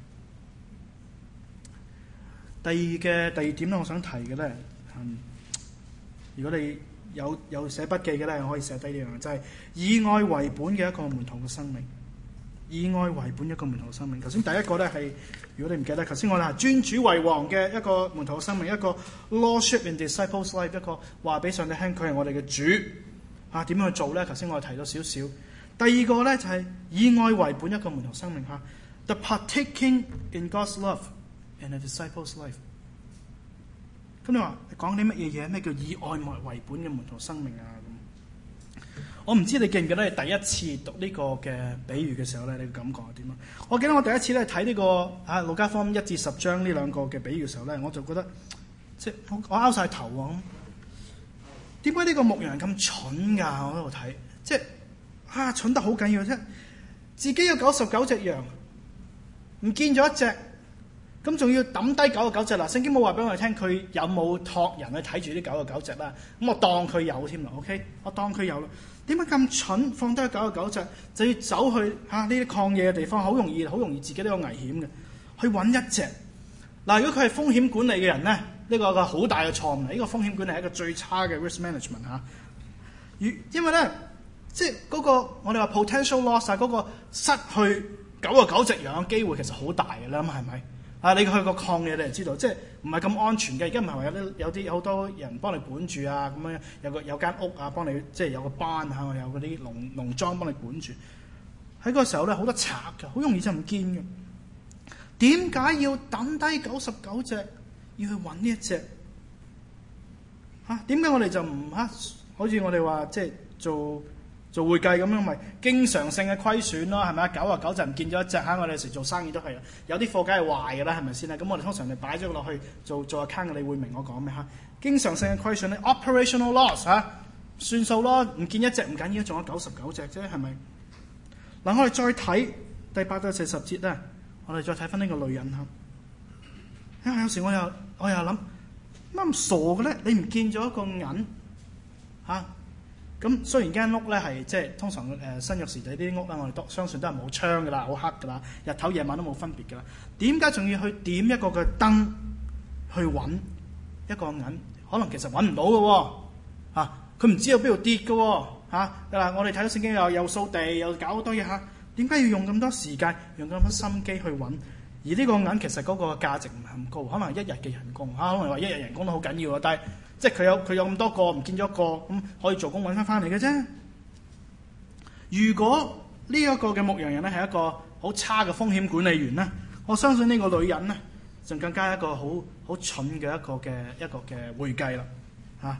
第二嘅第二點咧，我想提嘅咧，嗯，如果你有有寫筆記嘅咧，可以寫低呢樣，就係、是、以愛為本嘅一個門徒嘅生命。以愛為本一個門徒嘅生命。頭先第一個咧係，如果你唔記得，頭先我哋係尊主為王嘅一個門徒嘅生命，一個 Lordship in disciples life， 一個話俾上帝聽佢係我哋嘅主。啊，點樣去做咧？頭先我哋提咗少少。第二個咧就係、是、以愛為本一個門徒生命嚇。The partaking in God's love in a disciples life。咁你話講啲乜嘢嘢？咩叫以愛為本嘅門徒生命啊？我唔知你記唔記得你第一次讀呢個嘅比喻嘅時候咧，你嘅感覺係點啊？我記得我第一次咧睇呢個啊路加福音一至十章呢兩個嘅比喻嘅時候咧，我就覺得即係我我拗晒頭啊！點解呢個牧羊人咁蠢㗎？我喺度睇，即係啊蠢得好緊要啫！自己有九十九隻羊，唔見咗一隻，咁仲要抌低九十九隻啦！聖經冇話俾我哋聽佢有冇託人去睇住呢九十九隻啦，咁我當佢有添啦 ，OK？ 我當佢有啦。點解咁蠢放低九十九隻，就要走去嚇呢啲曠野嘅地方，好容易好容易自己都有危險嘅，去揾一隻。嗱，如果佢係風險管理嘅人咧，呢、這個係個好大嘅錯誤。呢、這個風險管理係一個最差嘅 risk management 嚇、啊。因為咧，即係嗰個我哋話 potential loss 嗰個失去九十九隻羊嘅機會其實好大嘅啦，咁係咪？啊，你去個曠野你就知道，即係唔係咁安全嘅。而家唔係話有啲有啲好多人幫你管住啊，咁樣有個有間屋啊，幫你即係有個班嚇，有嗰啲農農莊幫你管住。喺嗰個時候咧，好多賊嘅，好容易就唔見嘅。點解要抌低九十九隻，要去揾呢一隻？嚇，點解我哋就唔嚇？好似我哋話即係做做會計咁樣，咪經常性嘅虧損咯，係咪啊？九啊九就唔見咗一隻嚇，我哋有時做生意都係啊，有啲貨梗係壞嘅啦，係咪先啊？咁我哋通常咪擺咗落去做做 account 嘅，你會明我講咩嚇？經常性嘅虧損咧 ，operational loss 嚇，算數咯，唔見一隻唔緊要，仲有九十九隻啫，係咪？嗱，我哋再睇第八到四十節咧，我哋再睇翻呢個女人嚇。因為有時我又我又諗乜咁傻嘅咧？你唔見咗一個銀嚇？咁雖然間屋咧係即係通常誒、呃、新約時代啲屋咧，我哋都相信都係冇窗噶啦，好黑噶啦，日頭夜晚都冇分別噶啦。點解仲要去點一個嘅燈去揾一個銀？可能其實揾唔到嘅喎，嚇佢唔知有邊度跌嘅喎，嚇嗱我哋睇到聖經又又掃地又搞好多嘢嚇，點解要用咁多時間用咁多心機去揾？而呢個銀其實嗰個價值唔係咁高，可能一日嘅人工嚇，可能話一日人工都好緊要啊，但係。即係佢有佢有咁多個唔見咗一個，咁可以做工揾翻翻嚟嘅啫。如果呢一個嘅牧羊人咧係一個好差嘅風險管理員咧，我相信呢個女人咧就更加一個好好蠢嘅一個嘅一個嘅會計啦嚇。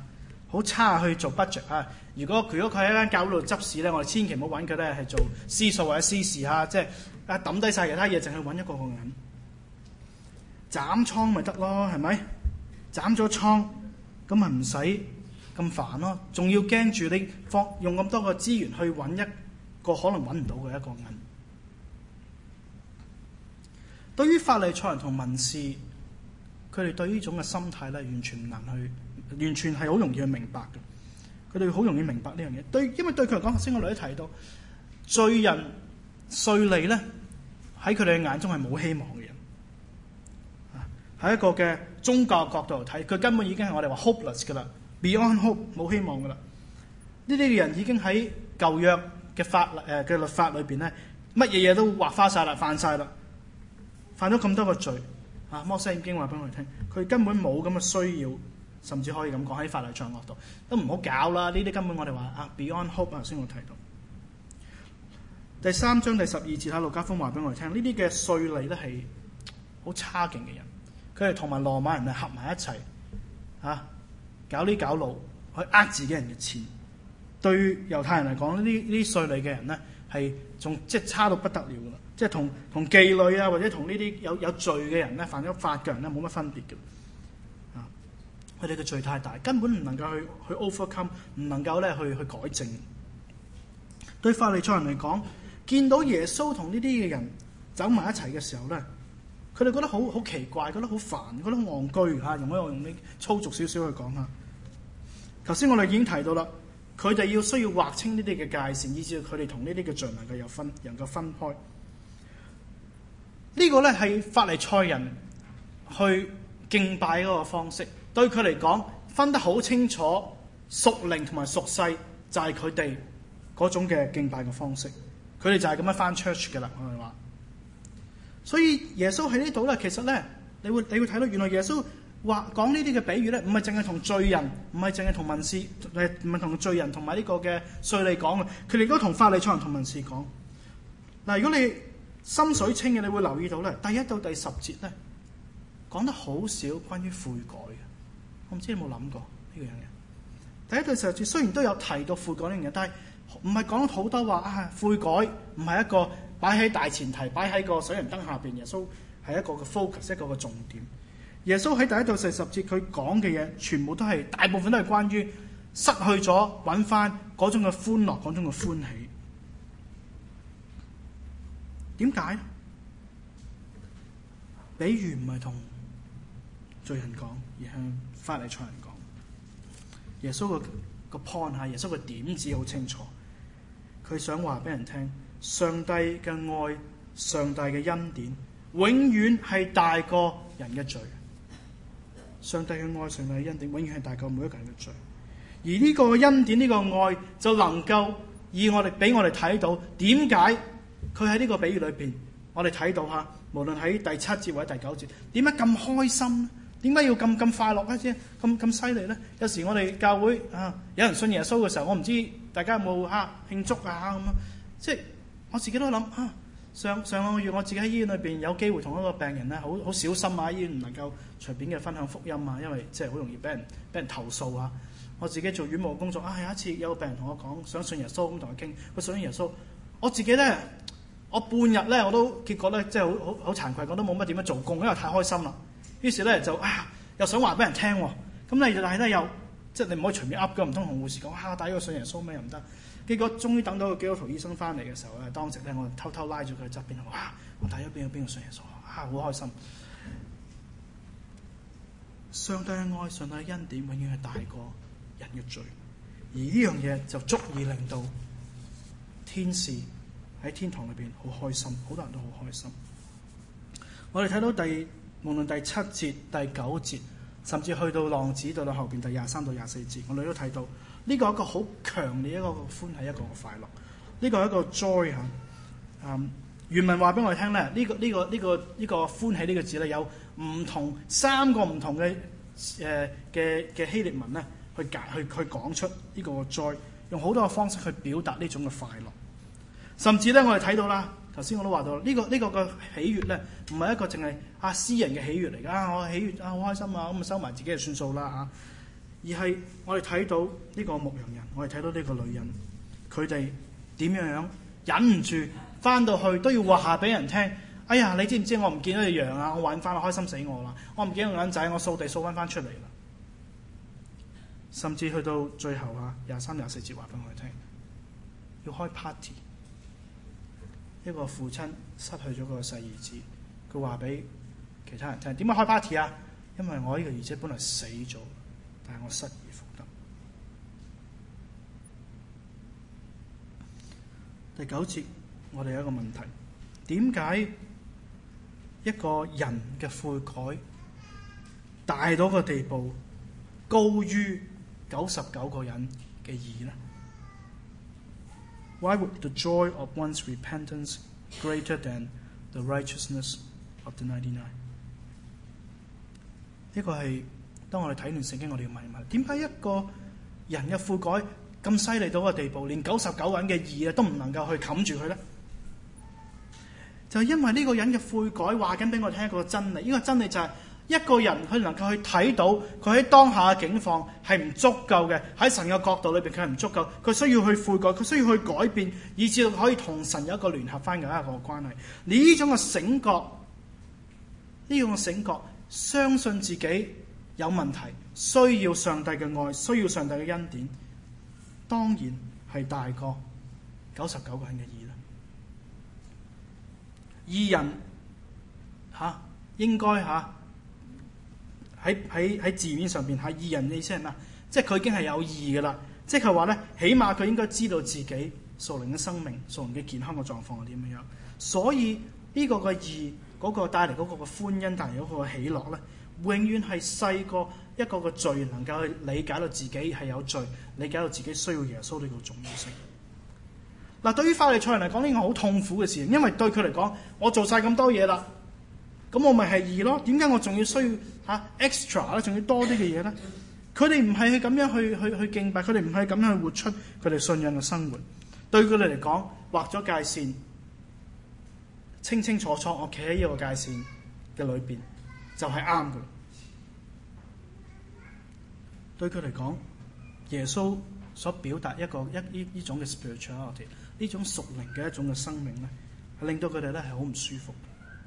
好差去做 budget 啊！如果如果佢喺間教會度執事咧，我哋千祈唔好揾佢咧係做司數或者司事啊，即係啊抌低晒其他嘢，淨係揾一個個銀，斬倉咪得咯，係咪？斬咗倉，咁咪唔使咁煩咯，仲要驚住你放用咁多個資源去揾一個可能揾唔到嘅一個銀。對於法利賽人同文士，佢哋對呢種嘅心態咧，完全唔能去，完全係好容易去明白嘅。佢哋好容易明白呢樣嘢，對，因為對佢嚟講，頭先我哋都提到，罪人稅吏咧喺佢哋嘅眼中係冇希望嘅人，啊，喺一個嘅宗教角度嚟睇，佢根本已經係我哋話 hopeless 噶啦 ，beyond hope 冇希望噶啦。呢啲嘅人已經喺舊約嘅法誒嘅律法裏邊咧，乜嘢嘢都劃花晒啦，犯晒啦，犯咗咁多個罪。啊，摩西已經話俾我哋聽，佢根本冇咁嘅需要，甚至可以咁講喺法利賽人角度都唔好搞啦。呢啲根本我哋話啊 beyond hope 啊，先我提到第三章第十二節喺路加福音話俾我哋聽，呢啲嘅稅吏咧係好差勁嘅人，佢係同埋羅馬人係合埋一齊啊，搞呢搞路去呃自己人嘅錢。對猶太人嚟講，呢啲呢啲稅吏嘅人咧係仲即係差到不得了噶啦。即係同同妓女啊，或者同呢啲有有罪嘅人咧，犯咗法嘅人咧，冇乜分別嘅。啊，佢哋嘅罪太大，根本唔能夠去去 overcome，唔能夠咧去去改正。對法利賽人嚟講，見到耶穌同呢啲嘅人走埋一齊嘅時候咧，佢哋覺得好好奇怪，覺得好煩，覺得好戇居嚇。用一用啲粗俗少少去講下。頭先我哋已經提到啦，佢哋要需要劃清呢啲嘅界線，以至佢哋同呢啲嘅罪能夠有分，能夠分開。呢個咧係法利賽人去敬拜嗰個方式，對佢嚟講分得好清楚，屬靈同埋屬世就係佢哋嗰種嘅敬拜嘅方式。佢哋就係咁樣返 church 嘅啦，我哋話。所以耶穌喺呢度咧，其實咧，你會你會睇到原來耶穌話講呢啲嘅比喻咧，唔係淨係同罪人，唔係淨係同文士，誒唔係同罪人同埋呢個嘅稅吏講嘅，佢哋都同法利賽人同文士講。嗱，如果你心水清嘅，你會留意到咧，第一到第十節咧，講得好少關於悔改嘅。我唔知你有冇諗過呢個樣嘢。第一到十節雖然都有提到悔改呢樣嘢，但係唔係講好多話啊。悔改唔係一個擺喺大前提，擺喺個水人燈下邊。耶穌係一個嘅 focus，一個嘅重點。耶穌喺第一到第十節佢講嘅嘢，全部都係大部分都係關於失去咗揾翻嗰種嘅歡樂，嗰種嘅歡喜。點解咧？比喻唔係同罪人講，而向法利賽人講。耶穌個個 point 下，耶穌個點子好清楚。佢想話俾人聽，上帝嘅愛、上帝嘅恩典，永遠係大過人嘅罪。上帝嘅愛、上帝嘅恩典，永遠係大過每一個人嘅罪。而呢個恩典、呢個愛，就能夠以我哋俾我哋睇到點解。佢喺呢個比喻裏邊，我哋睇到嚇，無論喺第七節或者第九節，點解咁開心咧？點解要咁咁快樂咧？咁咁犀利咧？有時我哋教會啊，有人信耶穌嘅時候，我唔知大家有冇嚇慶祝啊咁樣。即係我自己都諗啊，上上個月我自己喺醫院裏邊有機會同一個病人咧，好好小心啊，醫院唔能夠隨便嘅分享福音啊，因為即係好容易俾人俾人投訴啊。我自己做院務工作啊，有一次有個病人同我講想信耶穌，咁同佢傾，佢信咗耶穌，我自己咧。我半日咧，我都結果咧，即係好好好慚愧，我都冇乜點樣做工，因為太開心啦。於是咧就啊，又想話俾人聽喎。咁你但係咧又即係你唔可以隨便噏㗎，唔通同護士講啊，帶咗個信耶穌咩又唔得。結果終於等到個基督徒醫生翻嚟嘅時候咧，當時咧我偷偷拉咗佢側邊，哇！我帶咗邊個邊個信耶穌啊，好開心。上帝嘅愛、上帝嘅恩典，永遠係大過人嘅罪，而呢樣嘢就足以令到天使喺天堂裏邊好開心，好多人都好開心。我哋睇到第無論第七節、第九節，甚至去到浪子到到後邊第廿三到廿四節，我哋都睇到呢個係一個好強烈一個歡喜，一個快樂。呢個係一個 joy 嚇。嗯，原文話俾我哋聽咧，呢個呢個呢個呢個歡喜呢個字咧，有唔同三個唔同嘅誒嘅嘅希臘文咧，去解去去講出呢個 joy，用好多嘅方式去表達呢種嘅快樂。甚至咧，我哋睇到啦，頭先我都話到，呢個呢個嘅喜悅咧，唔係一個淨係啊私人嘅喜悅嚟㗎。啊，我喜悅啊，好開心啊，咁啊收埋自己就算數啦嚇。而而係我哋睇到呢個牧羊人，我哋睇到呢個女人，佢哋點樣樣忍唔住翻到去都要話下俾人聽。哎呀，你知唔知我唔見到隻羊啊？我揾翻，我開心死我啦！我唔見到個銀仔，我掃地掃翻翻出嚟啦。甚至去到最後啊，廿三廿四節話俾我哋聽，要開 party。一個父親失去咗個細兒子，佢話俾其他人聽，點解開 party 啊？因為我呢個兒子本來死咗，但係我失而復得。第九節，我哋有一個問題，點解一個人嘅悔改大到個地步，高於九十九個人嘅義呢？ Why would the joy of one's repentance greater than the righteousness of the ninety-nine？ 呢個係當我哋睇完聖經，我哋要問一問：點解一個人嘅悔改咁犀利到個地步，連九十九人嘅義都唔能夠去冚住佢呢？就係因為呢個人嘅悔改話緊俾我聽一個真理，呢個真理就係一個人佢能夠去睇到佢喺當下嘅境況係唔足夠嘅，喺神嘅角度裏邊佢係唔足夠，佢需要去悔改，佢需要去改變，以至到可以同神有一個聯合翻嘅一個關係。呢種嘅醒覺，呢種嘅醒覺，相信自己有問題，需要上帝嘅愛，需要上帝嘅恩典，當然係大過九十九個人嘅義啦。義人嚇、啊、應該嚇喺喺喺字面上邊嚇，義人嘅意思係咩？即係佢已經係有義嘅啦，即係話咧，起碼佢應該知道自己屬靈嘅生命、屬靈嘅健康嘅狀況係點樣。所以呢個嘅義嗰個帶嚟嗰個嘅歡欣，帶嚟嗰個嘅喜樂咧，永遠係細過一個嘅罪能夠去理解到自己係有罪，理解到自己需要耶穌呢個重要性。嗱，對於法利賽人嚟講，呢個好痛苦嘅事，因為對佢嚟講，我做晒咁多嘢啦，咁我咪係義咯？點解我仲要需要嚇、啊、extra 咧？仲要多啲嘅嘢咧？佢哋唔係去咁樣去去去敬拜，佢哋唔係咁樣去活出佢哋信仰嘅生活。對佢哋嚟講，畫咗界線，清清楚楚，我企喺呢個界線嘅裏邊就係啱嘅。對佢嚟講，耶穌所表達一個一呢呢種嘅 spirituality， 呢種屬靈嘅一種嘅生命咧，係令到佢哋咧係好唔舒服。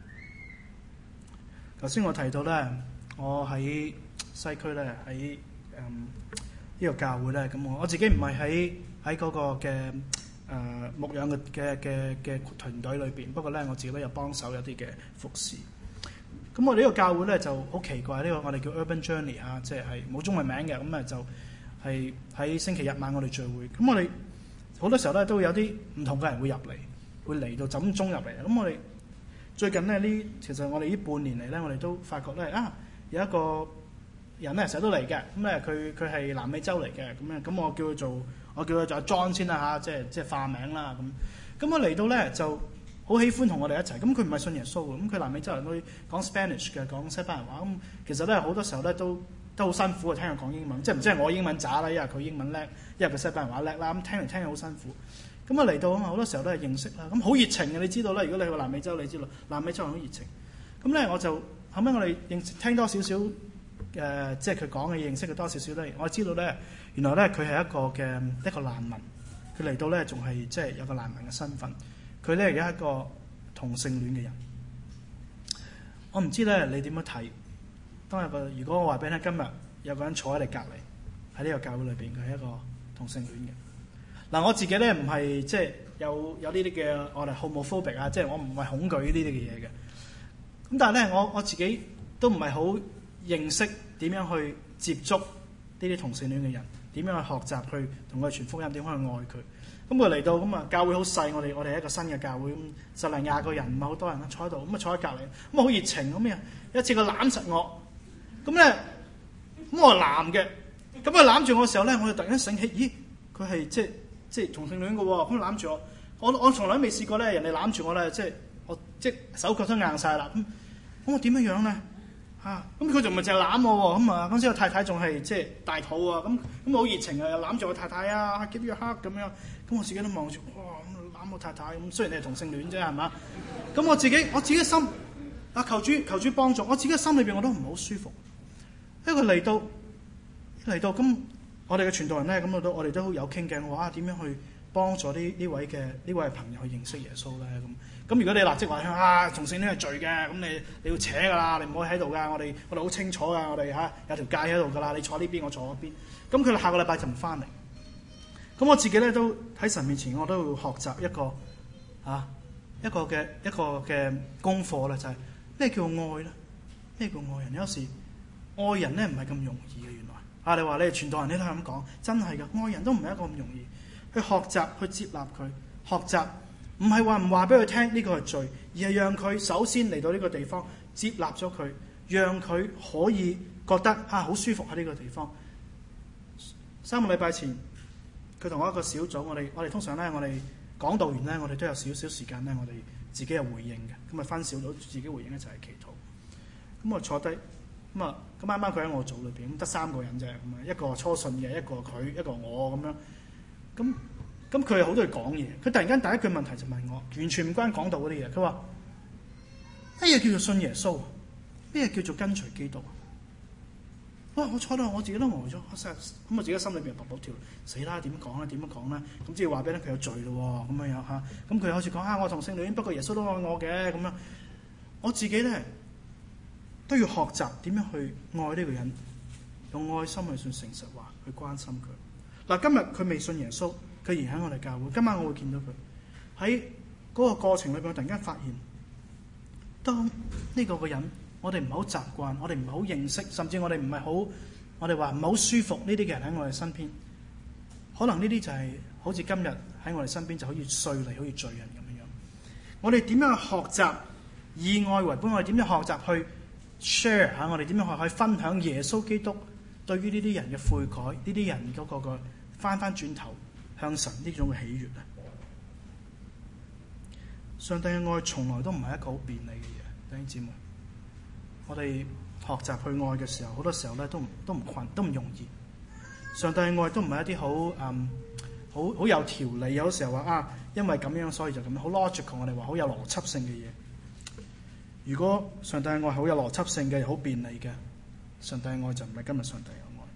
頭先我提到咧，我喺西區咧，喺誒呢個教會咧，咁我我自己唔係喺喺嗰個嘅誒、呃、牧養嘅嘅嘅嘅團隊裏邊，不過咧我自己都有幫手有啲嘅服侍。咁我哋呢個教會咧就好奇怪，呢、這個我哋叫 Urban Journey 啊，即係係冇中文名嘅，咁啊就係喺星期日晚我哋聚會。咁我哋好多時候咧都會有啲唔同嘅人會入嚟，會嚟到就咁中入嚟。咁我哋最近咧呢，其實我哋呢半年嚟咧，我哋都發覺咧啊，有一個人咧成日都嚟嘅。咁咧佢佢係南美洲嚟嘅，咁樣咁我叫佢做我叫佢做阿 John 先啦嚇，即係即係化名啦咁。咁我嚟到咧就好喜歡同我哋一齊。咁佢唔係信耶穌嘅，咁佢南美洲人都講 Spanish 嘅，講西班牙話。咁其實咧好多時候咧都都好辛苦啊，聽佢講英文，即係唔知係我英文渣啦，因為佢英文叻，因為佢西班牙話叻啦。咁聽嚟聽去好辛苦。咁啊嚟到啊嘛，好多時候都係認識啦。咁好熱情嘅，你知道啦。如果你去過南美洲，你知道南美洲人好熱情。咁咧我就後尾我哋認識聽多少少誒，即係佢講嘅認識佢多少少咧。我知道咧，原來咧佢係一個嘅一個難民，佢嚟到咧仲係即係有個難民嘅身份。佢咧而家係一個同性戀嘅人。我唔知咧你點樣睇？當有個如果我話俾你聽，今日有個人坐喺你隔離喺呢個教會裏邊，佢係一個同性戀嘅。嗱，我自己咧唔係即係有有呢啲嘅我哋 homophobic 啊，即係我唔係恐懼呢啲嘅嘢嘅。咁但係咧，我我自己都唔係好認識點樣去接觸呢啲同性戀嘅人，點樣去學習去同佢傳福音，點樣去愛佢。咁佢嚟到咁啊，教會好細，我哋我哋係一個新嘅教會，咁十零廿個人，唔係好多人啦，坐喺度，咁啊坐喺隔離，咁啊好熱情咁樣，一次佢攬實我，咁咧，咁我係男嘅，咁佢攬住我嘅時候咧，我就突然間醒起，咦，佢係即係即係同性戀嘅喎，咁攬住我，我我從來都未試過咧，人哋攬住我咧，即係我即係手腳都硬晒啦，咁咁我點樣樣咧？嚇，咁佢仲唔係淨係攬我喎？咁啊，嗰陣時我太太仲係即係大肚啊，咁咁好熱情啊，又攬住我太太啊 ，give you a hug 咁樣，咁我自己都望住，哇，咁攬我太太，咁雖然你係同性戀啫，係嘛？咁我自己我自己心啊，求主求主幫助，我自己心裏邊我都唔好舒服，因為佢嚟到嚟到咁，我哋嘅傳道人咧，咁我都我哋都有傾嘅。我話啊，點樣去幫助呢呢位嘅呢位朋友去認識耶穌咧？咁咁如果你立即話啊，同性戀係罪嘅，咁你你要扯㗎啦，你唔可以喺度㗎。我哋我哋好清楚㗎，我哋嚇、啊、有條界喺度㗎啦。你坐呢邊，我坐嗰邊。咁佢下個禮拜就唔翻嚟。咁我自己咧都喺神面前，我都會學習一個啊一個嘅一個嘅功課咧，就係、是、咩叫愛咧？咩叫愛人？有時愛人咧唔係咁容易嘅，原來啊！你話你係傳道人，你都係咁講，真係㗎，愛人都唔係一個咁容易。去學習去接納佢，學習唔係話唔話俾佢聽呢個係罪，而係讓佢首先嚟到呢個地方接納咗佢，讓佢可以覺得啊好舒服喺呢個地方。三個禮拜前，佢同我一個小組，我哋我哋通常咧，我哋講道完咧，我哋都有少少時間咧，我哋自己有回應嘅，咁啊分小組自己回應咧就係祈禱。咁我坐低，咁啊咁啱啱佢喺我組裏邊，咁得三個人啫，咁啊一個初信嘅，一個佢，一個我咁樣。咁咁佢好多嘢講嘢，佢突然間第一句問題就問我，完全唔關講道嗰啲嘢。佢話乜嘢叫做信耶穌？咩叫做跟隨基督？哇！我坐到我自己都呆咗，咁我自己心裏邊卜卜跳，死啦！點講咧？點樣講咧？咁即係話俾咧佢有罪咯喎，咁樣樣嚇。咁佢開始講啊，我同性戀，不過耶穌都愛我嘅咁樣。我自己咧都要學習點樣去愛呢個人，用愛心去算誠實話去關心佢。嗱，今日佢未信耶穌，佢仍然喺我哋教會。今晚我會見到佢喺嗰個過程裏邊，我突然間發現，當呢個個人，我哋唔係好習慣，我哋唔係好認識，甚至我哋唔係好，我哋話唔係好舒服呢啲嘅人喺我哋身邊。可能呢啲就係、是、好似今日喺我哋身邊就好似稅吏，好似罪人咁樣樣。我哋點樣去學習以愛為本？我哋點樣學習去 share 嚇？我哋點樣去去分享耶穌基督對於呢啲人嘅悔改，呢啲人嗰個個翻翻轉頭向神呢種嘅喜悅啊！上帝嘅愛從來都唔係一個好便利嘅嘢，弟兄姊妹。我哋學習去愛嘅時候，好多時候咧都唔都唔困，都唔容易。上帝嘅愛都唔係一啲好嗯好好有條理，有時候話啊，因為咁樣所以就咁樣，好 logical。我哋話好有邏輯性嘅嘢。如果上帝嘅愛好有邏輯性嘅，好便利嘅，上帝嘅愛就唔係今日上帝嘅愛。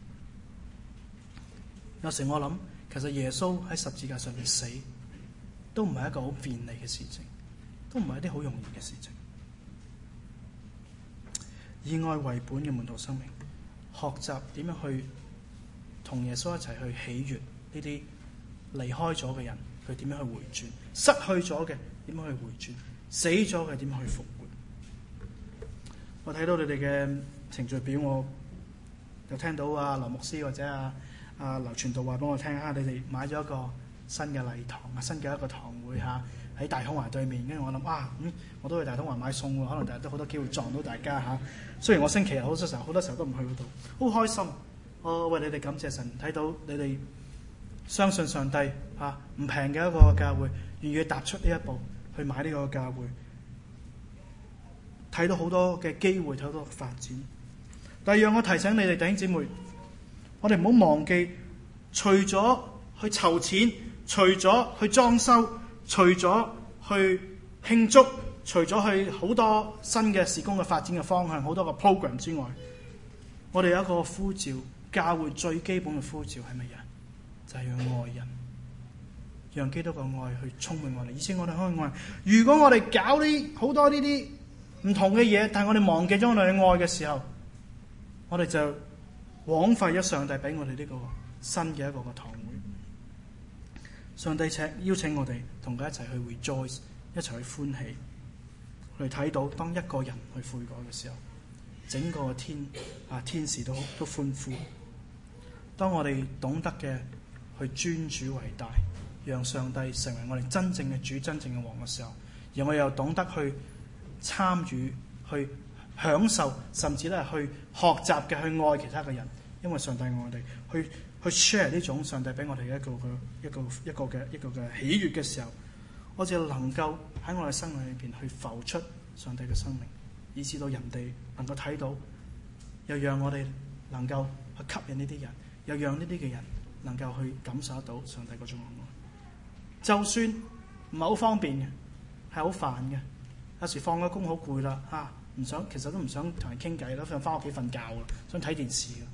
有時我諗，其實耶穌喺十字架上面死，都唔係一個好便利嘅事情，都唔係一啲好容易嘅事情。以愛為本嘅門徒生命，學習點樣去同耶穌一齊去喜悅呢啲離開咗嘅人，佢點樣去回轉；失去咗嘅點樣去回轉；死咗嘅點樣去復活。我睇到你哋嘅程序表，我又聽到啊劉牧師或者啊啊劉傳道話俾我聽啊，你哋買咗一個新嘅禮堂啊，新嘅一個堂會嚇喺大東華對面。跟住我諗啊，嗯，我都去大東華買餸喎，可能第日都好多機會撞到大家嚇。雖然我星期日好多時候好多時候都唔去嗰度，好開心。我為你哋感謝神，睇到你哋相信上帝嚇，唔平嘅一個教會，願意踏出呢一步去買呢個教會，睇到好多嘅機會，睇到好多發展。但係讓我提醒你哋弟兄姊妹，我哋唔好忘記，除咗去籌錢，除咗去裝修，除咗去慶祝，除咗去好多新嘅事工嘅發展嘅方向，好多個 program 之外，我哋有一個呼召，教會最基本嘅呼召係乜嘢？就係、是、要愛人，讓基督嘅愛去充滿我哋。而且我哋可以愛。如果我哋搞呢好多呢啲唔同嘅嘢，但係我哋忘記咗我哋嘅愛嘅時候，我哋就枉費咗上帝俾我哋呢個新嘅一個個堂會。上帝請邀請我哋同佢一齊去 rejoice， 一齊去歡喜。我哋睇到當一個人去悔改嘅時候，整個天啊天使都都歡呼。當我哋懂得嘅去尊主為大，讓上帝成為我哋真正嘅主、真正嘅王嘅時候，而我哋又懂得去參與、去享受，甚至咧去學習嘅去愛其他嘅人，因為上帝愛我哋，去去 share 呢種上帝俾我哋嘅一個嘅一個一個嘅一個嘅喜悅嘅時候，我就能夠喺我哋生命裏邊去浮出上帝嘅生命，以至到人哋能夠睇到，又讓我哋能夠去吸引呢啲人，又讓呢啲嘅人能夠去感受得到上帝嗰種愛。就算唔係好方便嘅，係好煩嘅，有時放咗工好攰啦嚇，唔想其實都唔想同人傾偈啦，想翻屋企瞓覺啦，想睇電視嘅。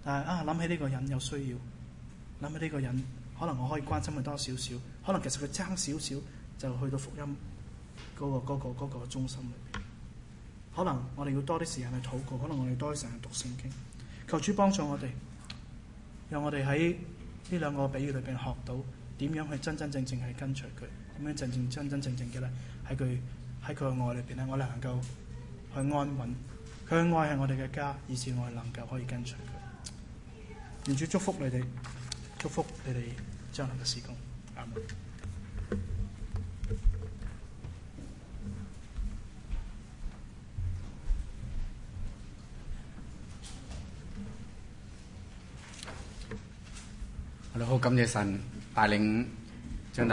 但係啊諗起呢個人有需要，諗起呢個人可能我可以關心佢多少少，可能其實佢爭少少就去到福音嗰、嗰個嗰、嗰個嗰、嗰個中心裏邊。可能我哋要多啲時間去禱告，可能我哋要多啲時間去讀聖經。求主幫助我哋，讓我哋喺呢兩個比喻裏邊學到點樣去真真正正去跟隨佢，點樣真正真真正正嘅咧喺佢喺佢嘅愛裏邊咧，我哋能夠去安穩。佢嘅愛係我哋嘅家，以致我哋能夠可以跟隨佢。願主祝福你哋，祝福你哋將來嘅事工。阿門。 我哋好感謝神帶領